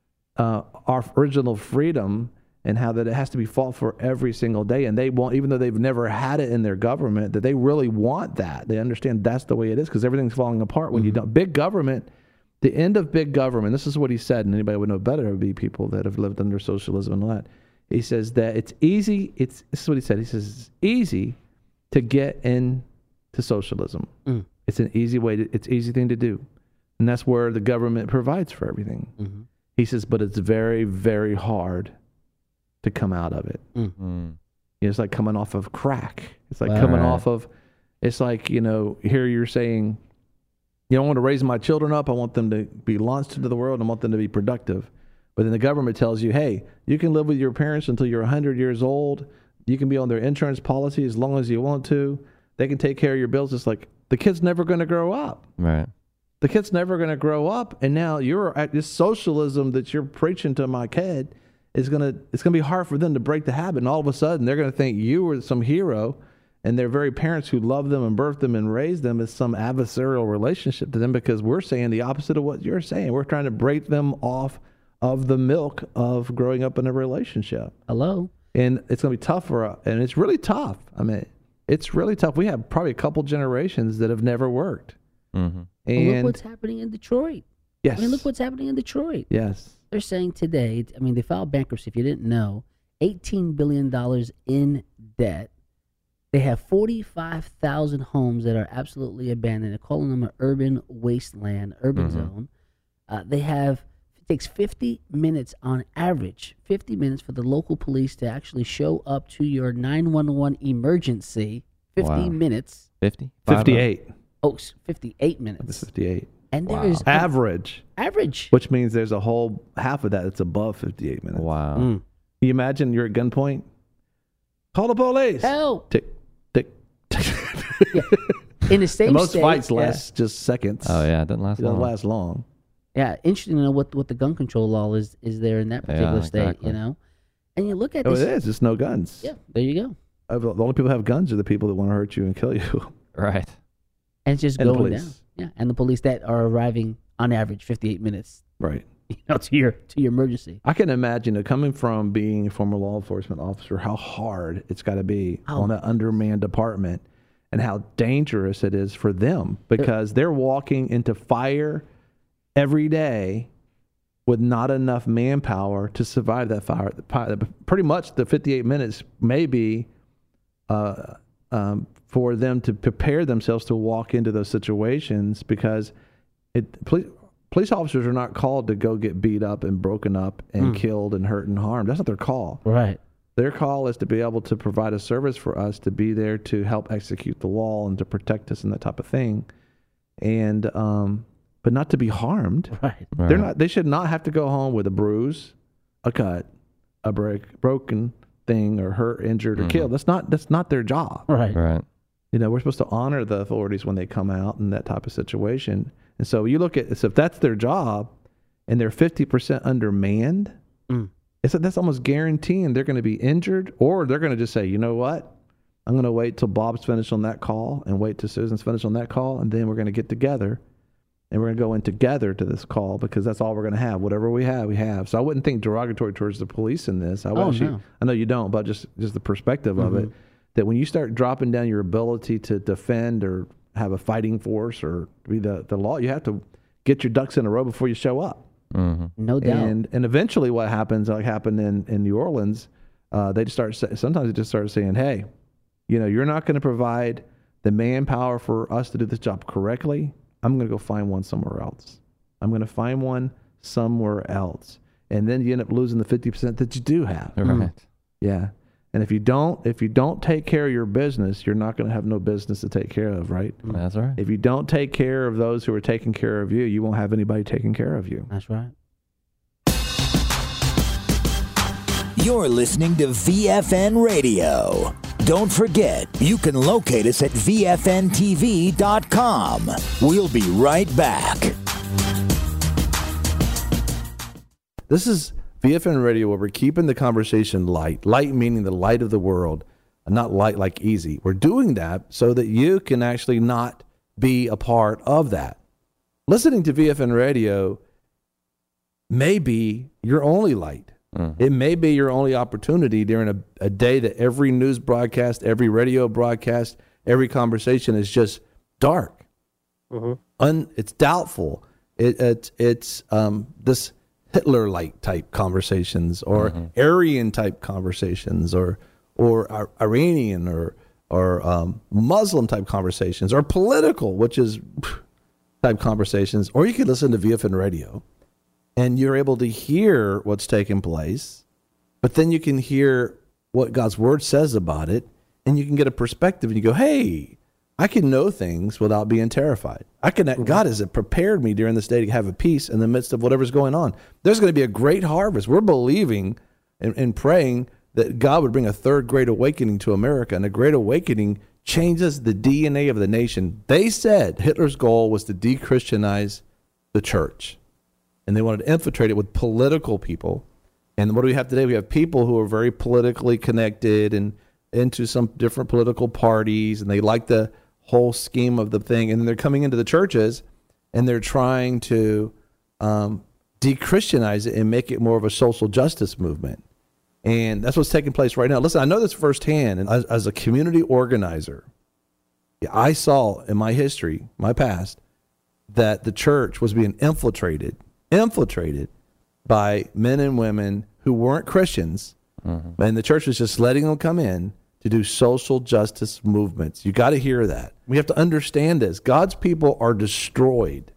uh, our original freedom, and how that it has to be fought for every single day, and they want, even though they've never had it in their government, that they really want that. They understand that's the way it is, because everything's falling apart when mm-hmm. you don't. Big government, the end of big government, this is what he said, and anybody would know better, it would be people that have lived under socialism and all that. He says that it's easy, it's this is what he said, he says it's easy to get into socialism. Mm. It's an easy way, to, it's an easy thing to do. And that's where the government provides for everything. Mm-hmm. He says, but it's very, very hard to come out of it. Mm. You know, it's like coming off of crack. It's like wow. coming off of, it's like, you know, here you're saying, you know, I want to raise my children up. I want them to be launched into the world. I want them to be productive. But then the government tells you, hey, you can live with your parents until you're one hundred years old. You can be on their insurance policy as long as you want to. They can take care of your bills. It's like the kid's never going to grow up.
Right.
The kid's never going to grow up. And now you're at this socialism that you're preaching to my kid is going to, it's going to be hard for them to break the habit. And all of a sudden they're going to think you were some hero, and their very parents who love them and birthed them and raised them is some adversarial relationship to them, because we're saying the opposite of what you're saying. We're trying to break them off of the milk of growing up in a relationship.
Hello.
And it's going to be tough for us. And it's really tough. I mean, it's really tough. We have probably a couple generations that have never worked.
Mm-hmm.
And
well, look what's happening in Detroit.
Yes.
I mean, look what's happening in Detroit.
Yes.
They're saying today, I mean, they filed bankruptcy, if you didn't know, eighteen billion dollars in debt. They have forty-five thousand homes that are absolutely abandoned. They're calling them an urban wasteland, urban mm-hmm. zone. Uh, they have, it takes fifty minutes on average, fifty minutes for the local police to actually show up to your nine one one emergency. fifty wow. minutes.
fifty?
fifty-eight.
Oh, fifty-eight minutes.
It's fifty-eight.
And there
wow.
is
average.
Average.
Which means there's a whole half of that that's above fifty-eight minutes.
Wow.
Mm. Can you imagine you're at gunpoint? Call the police.
Help.
Tick, tick, tick.
Yeah. In the same
and most
state,
fights
yeah.
last just seconds.
Oh, yeah. It doesn't last
it doesn't
long.
last long.
Yeah. Interesting to know what, what the gun control law is, is there in that particular
yeah,
state,
exactly.
you know? And you look at
oh,
this.
it is. It's no guns.
Yeah. There you go.
The only people who have guns are the people that want to hurt you and kill you.
Right.
And it's just
and
going down. Yeah. And the police that are arriving on average fifty-eight minutes.
Right.
You know, to your to your emergency.
I can imagine it coming from being a former law enforcement officer, how hard it's got to be oh. on an undermanned department, and how dangerous it is for them, because they're walking into fire every day with not enough manpower to survive that fire. Pretty much the fifty-eight minutes may be uh, um, for them to prepare themselves to walk into those situations, because it police, police officers are not called to go get beat up and broken up and mm. killed and hurt and harmed. That's not their call.
Right.
Their call is to be able to provide a service for us, to be there to help execute the law and to protect us and that type of thing. And um, but not to be harmed.
Right.
They're
right.
not. They should not have to go home with a bruise, a cut, a break, broken thing or hurt, injured, or
Mhm.
killed. That's not that's not their job.
Right.
Right.
You know, we're supposed to honor the authorities when they come out in that type of situation. And so you look at so if that's their job and they're fifty percent undermanned,
Mm.
it's that's almost guaranteeing they're going to be injured, or they're going to just say, you know what, I'm going to wait till Bob's finished on that call and wait till Susan's finished on that call, and then we're going to get together and we're going to go in together to this call because that's all we're going to have. Whatever we have, we have. So I wouldn't think derogatory towards the police in this. I,
Oh,
wouldn't
no.
I know you don't, but just, just the perspective of
Mhm.
it, that when you start dropping down your ability to defend or have a fighting force or be the, the law, you have to get your ducks in a row before you show up.
Mm-hmm.
No doubt.
And and eventually what happens, like happened in, in New Orleans, uh, they just start, sa- sometimes they just start saying, hey, you know, you're not going to provide the manpower for us to do this job correctly. I'm going to go find one somewhere else. I'm going to find one somewhere else. And then you end up losing the fifty percent that you do have.
Right.
Yeah. And if you don't, if you don't take care of your business, you're not going to have no business to take care of, right?
That's right.
If you don't take care of those who are taking care of you, you won't have anybody taking care of you.
That's right.
You're listening to V F N Radio. Don't forget, you can locate us at V F N T V dot com. We'll be right back.
This is V F N Radio, where we're keeping the conversation light. Light meaning the light of the world, and not light like easy. We're doing that so that you can actually not be a part of that. Listening to V F N Radio may be your only light.
Mm-hmm.
It may be your only opportunity during a, a day that every news broadcast, every radio broadcast, every conversation is just dark. Un, it's doubtful. It, it, it's um, this Hitler-like type conversations, or
Mm-hmm.
Aryan type conversations, or or Ar- Iranian or or um, Muslim type conversations, or political, which is type conversations. Or you could listen to V F N Radio, and you're able to hear what's taking place, but then you can hear what God's word says about it, and you can get a perspective, and you go, hey, I can know things without being terrified. I can. God has prepared me during this day to have a peace in the midst of whatever's going on. There's going to be a great harvest. We're believing and, and praying that God would bring a third great awakening to America, and a great awakening changes the D N A of the nation. They said Hitler's goal was to de-Christianize the church, and they wanted to infiltrate it with political people. And what do we have today? We have people who are very politically connected and into some different political parties, and they like the whole scheme of the thing, and they're coming into the churches and they're trying to um, de-Christianize it and make it more of a social justice movement. And that's what's taking place right now. Listen, I know this firsthand, and as, as a community organizer, I saw in my history, my past, that the church was being infiltrated, infiltrated by men and women who weren't Christians, mm-hmm. and the church was just letting them come in to do social justice movements. You got to hear that. We have to understand this. God's people are destroyed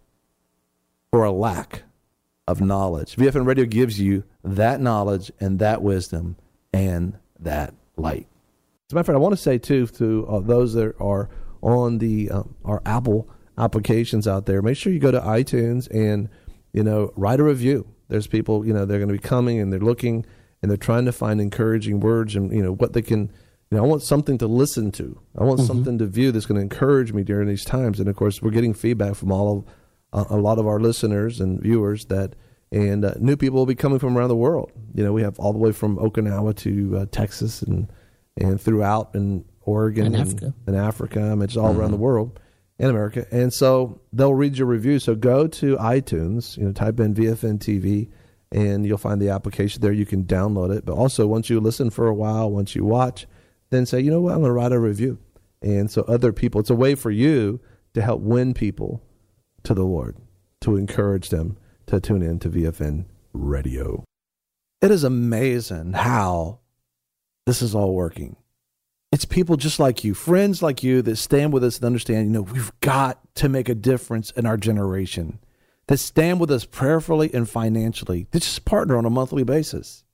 for a lack of knowledge. V F N Radio gives you that knowledge and that wisdom and that light. As a matter of fact, I want to say, too, to uh, those that are on the um, our Apple applications out there, make sure you go to iTunes and, you know, write a review. There's people, you know, they're going to be coming and they're looking and they're trying to find encouraging words and, you know, what they can. You know, I want something to listen to. I want mm-hmm. something to view that's going to encourage me during these times. And of course, we're getting feedback from all of uh, a lot of our listeners and viewers that, and uh, new people will be coming from around the world. You know, we have all the way from Okinawa to uh, Texas and and throughout in Oregon
and Africa.
And, and Africa. I mean, it's all mm-hmm. around the world and America. And so they'll read your review. So go to iTunes, you know, type in V F N T V, and you'll find the application there. You can download it. But also, once you listen for a while, once you watch, then say, you know what, I'm going to write a review. And so other people, it's a way for you to help win people to the Lord, to encourage them to tune in to V F N Radio. It is amazing how this is all working. It's people just like you, friends like you, that stand with us and understand, you know, we've got to make a difference in our generation, that stand with us prayerfully and financially, that just partner on a monthly basis,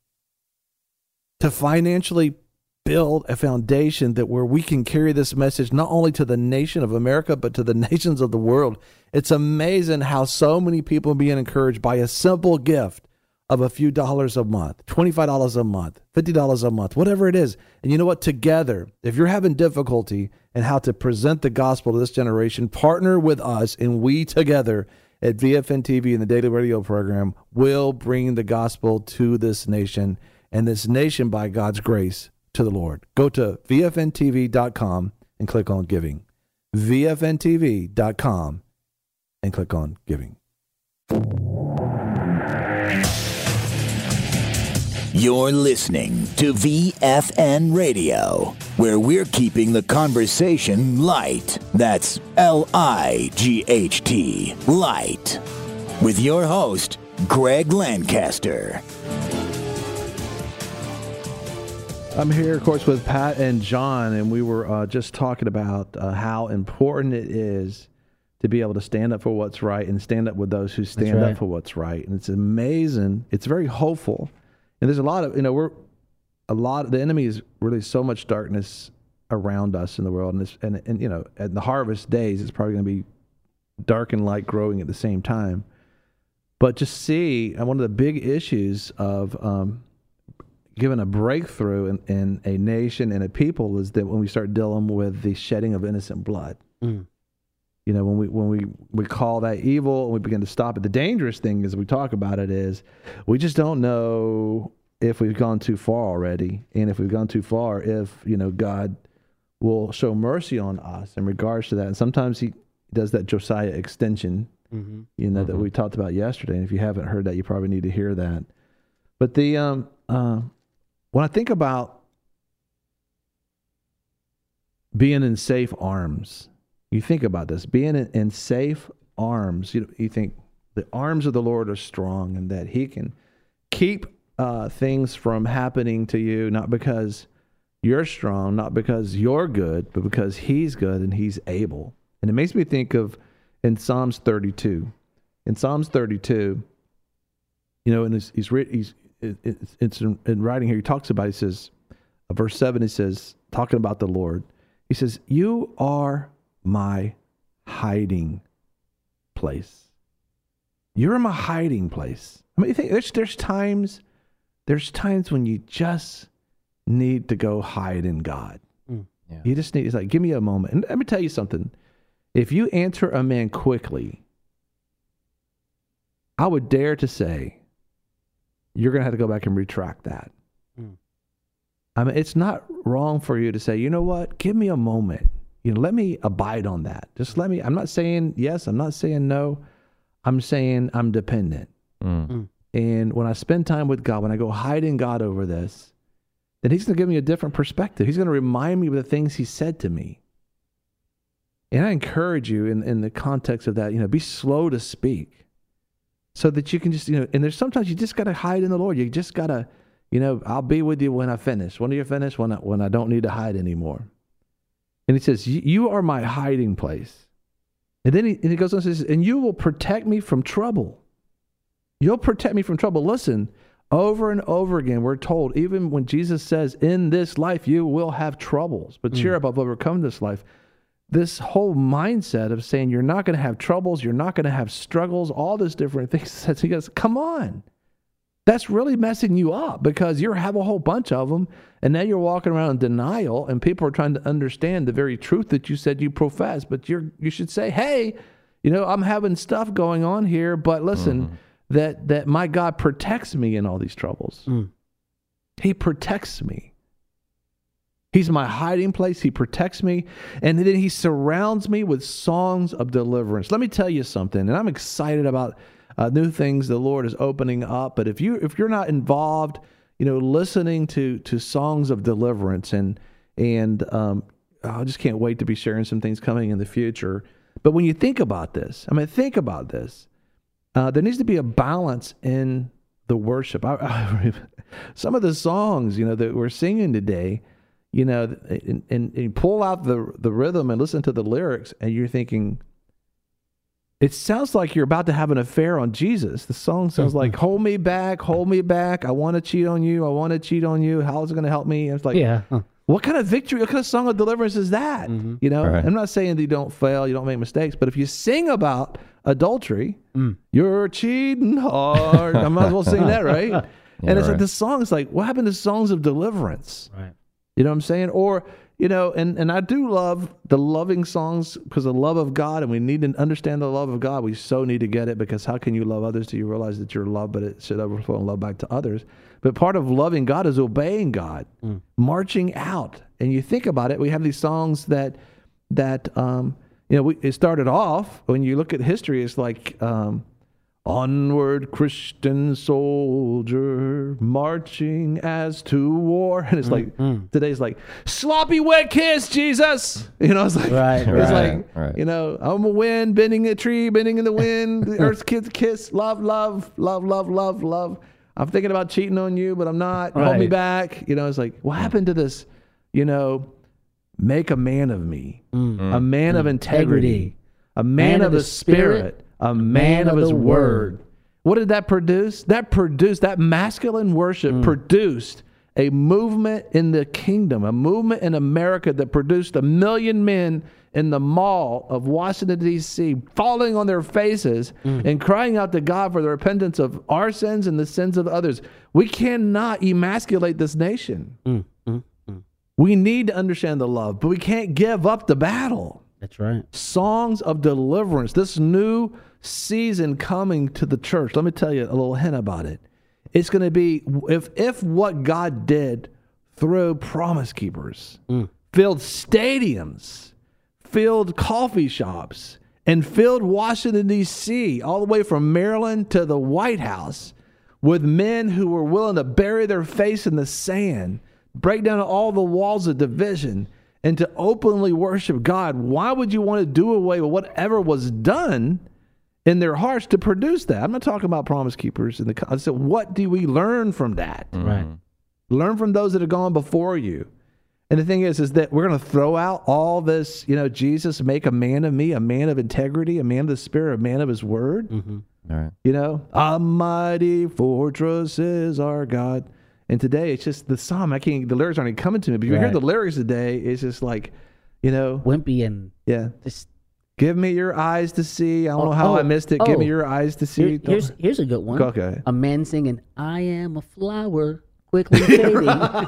to financially build a foundation that where we can carry this message not only to the nation of America, but to the nations of the world. It's amazing how so many people are being encouraged by a simple gift of a few dollars a month, twenty-five dollars a month, fifty dollars a month, whatever it is. And you know what? Together, if you're having difficulty in how to present the gospel to this generation, partner with us, and we together at V F N T V and the Daily Radio Program will bring the gospel to this nation, and this nation, by God's grace, to the Lord. Go to V F N T V dot com and click on giving. V F N T V dot com and click on giving.
You're listening to V F N Radio, where we're keeping the conversation light. That's L I G H T, light. With your host, Greg Lancaster.
I'm here, of course, with Pat and John, and we were uh, just talking about uh, how important it is to be able to stand up for what's right and stand up with those who stand
right.
up for what's right. And it's amazing. It's very hopeful. And there's a lot of, you know, we're a lot of, the enemy is really so much darkness around us in the world. And, this, and, and you know, at the harvest days, it's probably going to be dark and light growing at the same time. But just see, uh, one of the big issues of um, giving a breakthrough in, in a nation and a people is that when we start dealing with the shedding of innocent blood. Mm. You know, when we when we, we call that evil and we begin to stop it, the dangerous thing as we talk about it is we just don't know if we've gone too far already. And if we've gone too far, if, you know, God will show mercy on us in regards to that. And sometimes he does that Josiah extension, mm-hmm. you know, mm-hmm. that we talked about yesterday. And if you haven't heard that, you probably need to hear that. But the um, uh, when I think about being in safe arms, you think about this, being in, in safe arms, you, you think the arms of the Lord are strong and that he can keep uh, things from happening to you, not because you're strong, not because you're good, but because he's good and he's able. And it makes me think of in Psalms thirty-two. In Psalms thirty-two, you know, and he's, he's, he's it's, it's in, in writing here, he talks about, he says, uh, verse seven, he says, talking about the Lord, he says, you are my hiding place. You're in my hiding place. I mean, you think there's there's times there's times when you just need to go hide in God. Mm, yeah. You just need, it's like, give me a moment. And let me tell you something. If you answer a man quickly, I would dare to say you're going to have to go back and retract that. Mm. I mean, it's not wrong for you to say, you know what, give me a moment. You know, let me abide on that. Just let me, I'm not saying yes, I'm not saying no. I'm saying I'm dependent. Mm. Mm. And when I spend time with God, when I go hide in God over this, then he's going to give me a different perspective. He's going to remind me of the things he said to me. And I encourage you in, in the context of that, you know, be slow to speak so that you can just, you know, and there's sometimes you just got to hide in the Lord. You just got to, you know, I'll be with you when I finish. When you're finished, when I, when I don't need to hide anymore. And he says, you are my hiding place. And then he, and he goes on and says, and you will protect me from trouble. You'll protect me from trouble. Listen, over and over again, we're told, even when Jesus says, in this life, you will have troubles, but mm. cheer up, I've overcome this life. This whole mindset of saying you're not going to have troubles, you're not going to have struggles, all those different things. He goes, come on. That's really messing you up because you have a whole bunch of them, and now you're walking around in denial, and people are trying to understand the very truth that you said you profess. But you're you should say, hey, you know, I'm having stuff going on here, but listen, mm-hmm. that that my God protects me in all these troubles. Mm. He protects me. He's my hiding place. He protects me, and then he surrounds me with songs of deliverance. Let me tell you something, and I'm excited about Uh, new things the Lord is opening up. But if you if you're not involved, you know, listening to to songs of deliverance, and and um, I just can't wait to be sharing some things coming in the future. But when you think about this, I mean, think about this. Uh, there needs to be a balance in the worship. I, I, some of the songs, you know, that we're singing today, you know, and, and, and you pull out the the rhythm and listen to the lyrics, and you're thinking, it sounds like you're about to have an affair on Jesus. The song sounds mm-hmm. like, hold me back, hold me back. I want to cheat on you. I want to cheat on you. How is it going to help me? And it's like,
yeah. Huh.
What kind of victory, what kind of song of deliverance is that?
Mm-hmm.
You know,
Right.
I'm not saying that you don't fail, you don't make mistakes, but if you sing about adultery,
Mm.
you're cheating hard. I might as well sing that, right?
Yeah,
and it's like
right.
the song's like, what happened to songs of deliverance?
Right.
You know what I'm saying? Or, you know, and, and I do love the loving songs because the love of God, and we need to understand the love of God. We so need to get it, because how can you love others till you realize that you're loved, but it should overflow in love back to others? But part of loving God is obeying God,
Mm.
marching out. And you think about it, we have these songs that, that um, you know, we, it started off, when you look at history, it's like, um, onward, Christian soldier, marching as to war. And it's like, today's like, sloppy wet kiss, Jesus. You know, it's like,
Right,
it's
right,
like,
right.
you know, I'm a wind, bending a tree, bending in the wind, the earth's kiss, kiss, love, love, love, love, love, love. I'm thinking about cheating on you, but I'm not. Hold me
Right.
back. You know, it's like, what happened to this, you know, make a man of me, a man of integrity, a man, of the spirit, a man of his word. What did that produce? That produced, that masculine worship produced a movement in the kingdom, a movement in America that produced a million men in the mall of Washington, D C, falling on their faces and crying out to God for the repentance of our sins and the sins of others. We cannot emasculate this nation.
Mm, mm, mm.
We need to understand the love, but we can't give up the battle.
That's right.
Songs of deliverance, this new season coming to the church. Let me tell you a little hint about it. It's going to be, if if what God did through Promise Keepers
Mm.
filled stadiums, filled coffee shops, and filled Washington, D C, all the way from Maryland to the White House, with men who were willing to bury their face in the sand, break down all the walls of division, and to openly worship God. Why would you want to do away with whatever was done in their hearts to produce that? I'm not talking about Promise Keepers. In the, I said, what do we learn from that?
Right.
Learn from those that have gone before you. And the thing is, is that we're going to throw out all this, you know, Jesus, make a man of me, a man of integrity, a man of the spirit, a man of his word.
Mm-hmm.
All right.
You know, a mighty fortress is our God. And today it's just the psalm. I can't, the lyrics aren't even coming to me. But if you hear
Right.
the lyrics today, it's just like, you know,
Wimpy and
yeah.
just
Give me your eyes to see. I don't
Oh,
know how I
oh,
missed it. Give me
oh.
your eyes to see.
Here- here's here's a good one.
Okay.
A man singing, "I am a flower, quickly fading,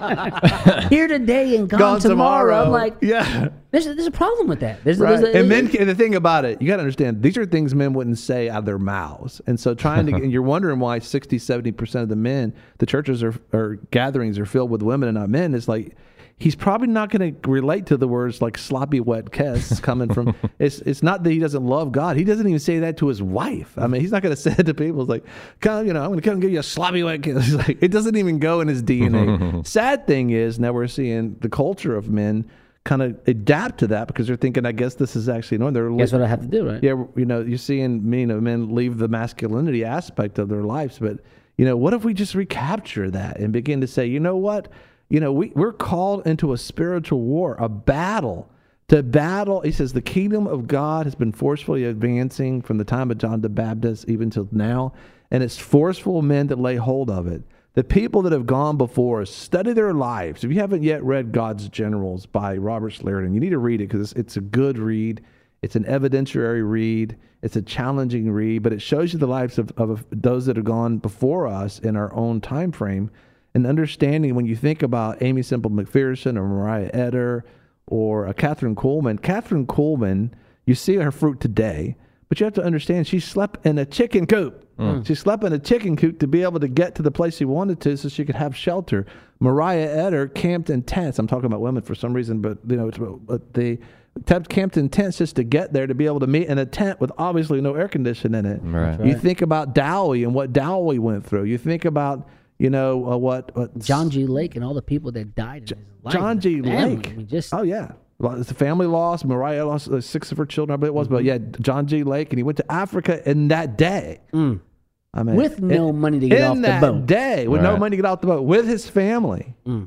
here today and gone, tomorrow." I'm like,
yeah.
there's a, there's a problem with that. There's,
Right.
there's a,
And men, and the thing about it, you got to understand, these are things men wouldn't say out of their mouths. And so trying to, and you're wondering why sixty, seventy percent of the men, the churches are, or gatherings are filled with women and not men. It's like, he's probably not going to relate to the words like sloppy wet kiss coming from, it's it's not that he doesn't love God. He doesn't even say that to his wife. I mean, he's not going to say it to people. It's like, come, you know, I'm going to come give you a sloppy wet kiss. He's like, it doesn't even go in his D N A. Sad thing is, now we're seeing the culture of men kind of adapt to that because they're thinking, I guess this is actually normal. They're
guess what I have to do, right?
yeah, you know, you're seeing men, you know, men leave the masculinity aspect of their lives, but you know, what if we just recapture that and begin to say, you know what, you know, we we're called into a spiritual war, a battle. To battle, he says, the kingdom of God has been forcefully advancing from the time of John the Baptist even till now, and it's forceful men that lay hold of it. The people that have gone before us, study their lives. If you haven't yet read God's Generals by Robert Sheridan, you need to read it because it's, it's a good read. It's an evidentiary read. It's a challenging read, but it shows you the lives of, of those that have gone before us in our own time frame. And understanding when you think about Amy Semple McPherson or Mariah Eder or uh, Catherine Coleman. Catherine Coleman, you see her fruit today, but you have to understand she slept in a chicken coop. Mm. She slept in a chicken coop to be able to get to the place she wanted to so she could have shelter. Mariah Eder camped in tents. I'm talking about women for some reason, but you know, but they camped in tents just to get there to be able to meet in a tent with obviously no air conditioning in it.
Right.
You think about Dowie and what Dowie went through. You think about, you know, uh, what, what
John G. Lake and all the people that died in his life.
John
his
G.
family.
Lake.
I mean, just
Oh, yeah. Well, it's a family loss. Mariah lost uh, six of her children, I believe it was. But yeah, John G. Lake, and he went to Africa in that day.
Mm.
I mean,
with no
in,
money to get off
in
the
that
boat.
day, with no
Right.
money to get off the boat, with his family.
Mm.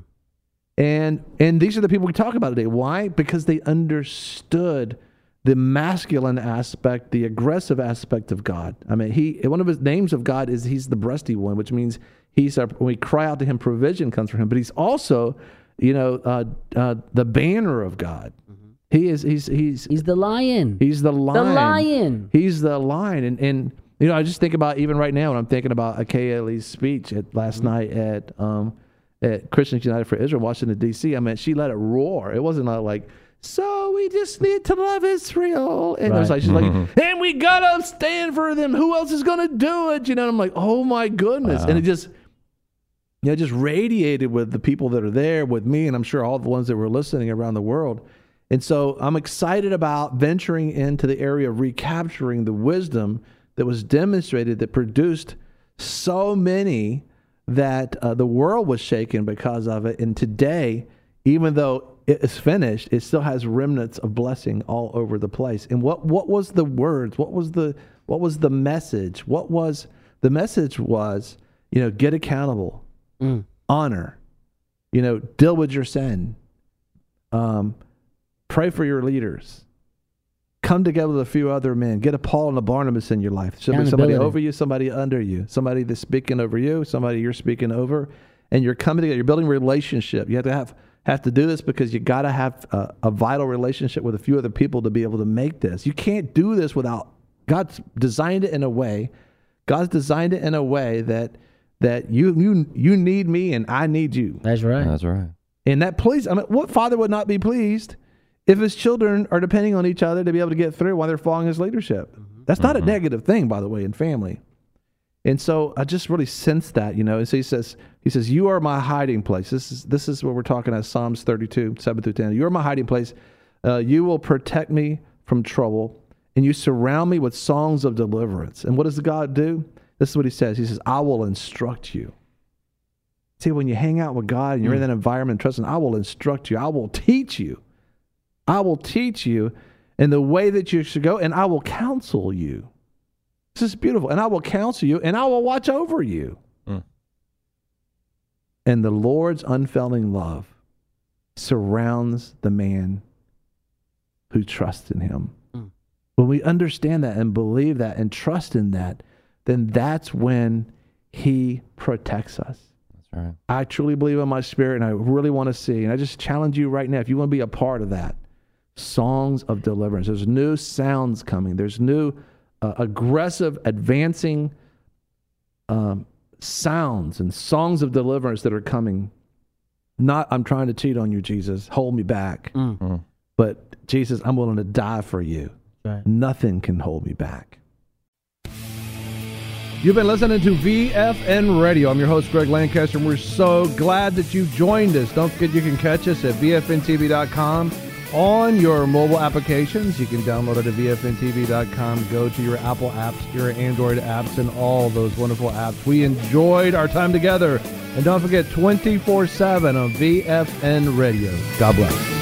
And and these are the people we talk about today. Why? Because they understood the masculine aspect, the aggressive aspect of God. I mean, he one of his names of God is he's the breasty one, which means he's our, when we cry out to him, provision comes from him. But he's also you know, uh, uh, the banner of God. Mm-hmm. He is. He's. He's.
He's the lion.
He's the lion.
The lion.
He's the lion. And and you know, I just think about even right now when I'm thinking about Akele's speech at last mm-hmm. night at um at Christians United for Israel, Washington D C. I mean, she let it roar. It wasn't like, so we just need to love Israel. And right. it was like, she's like, mm-hmm. and we got to stand for them. Who else is going to do it? You know, and I'm like, oh my goodness. Wow. And it just, you know, just radiated with the people that are there with me. And I'm sure all the ones that were listening around the world. And so I'm excited about venturing into the area of recapturing the wisdom that was demonstrated that produced so many that uh, the world was shaken because of it. And today, even though it is finished, it still has remnants of blessing all over the place. And what, what was the words? What was the what was the message? What was the message was, you know, get accountable, mm. honor, you know, deal with your sin, um, pray for your leaders, come together with a few other men, get a Paul and a Barnabas in your life. Should be somebody over you, somebody under you, somebody that's speaking over you, somebody you're speaking over, and you're coming together. You're building a relationship. You have to have have to do this because you got to have a, a vital relationship with a few other people to be able to make this. You can't do this without God's designed it in a way. God's designed it in a way that that you you you need me and I need you.
That's right.
That's right.
And that please, I mean, what father would not be pleased if his children are depending on each other to be able to get through while they're following his leadership? Mm-hmm. That's not mm-hmm. a negative thing, by the way, in family. And so I just really sense that, you know. And so he says, he says, you are my hiding place. This is this is what we're talking about, Psalms thirty-two, seven through ten. You are my hiding place. Uh, you will protect me from trouble, and you surround me with songs of deliverance. And what does God do? This is what he says. He says, I will instruct you. See, when you hang out with God and you're mm. in that environment, trust him, I will instruct you. I will teach you. I will teach you in the way that you should go, and I will counsel you. This is beautiful. And I will counsel you, and I will watch over you. Mm. And the Lord's unfailing love surrounds the man who trusts in him. Mm. When we understand that and believe that and trust in that, then that's when he protects us.
That's right. I
truly believe in my spirit, and I really want to see. And I just challenge you right now, if you want to be a part of that, songs of deliverance. There's new sounds coming. There's new uh, aggressive, advancing um, sounds and songs of deliverance that are coming. Not, I'm trying to cheat on you, Jesus. Hold me back. Mm. Mm. But, Jesus, I'm willing to die for you. Right. Nothing can hold me back. You've been listening to V F N Radio. I'm your host, Greg Lancaster, and we're so glad that you joined us. Don't forget you can catch us at V F N T V dot com. On your mobile applications, you can download it at V F N T V dot com. Go to your Apple apps, your Android apps, and all those wonderful apps. We enjoyed our time together. And don't forget, twenty-four seven on V F N Radio. God bless.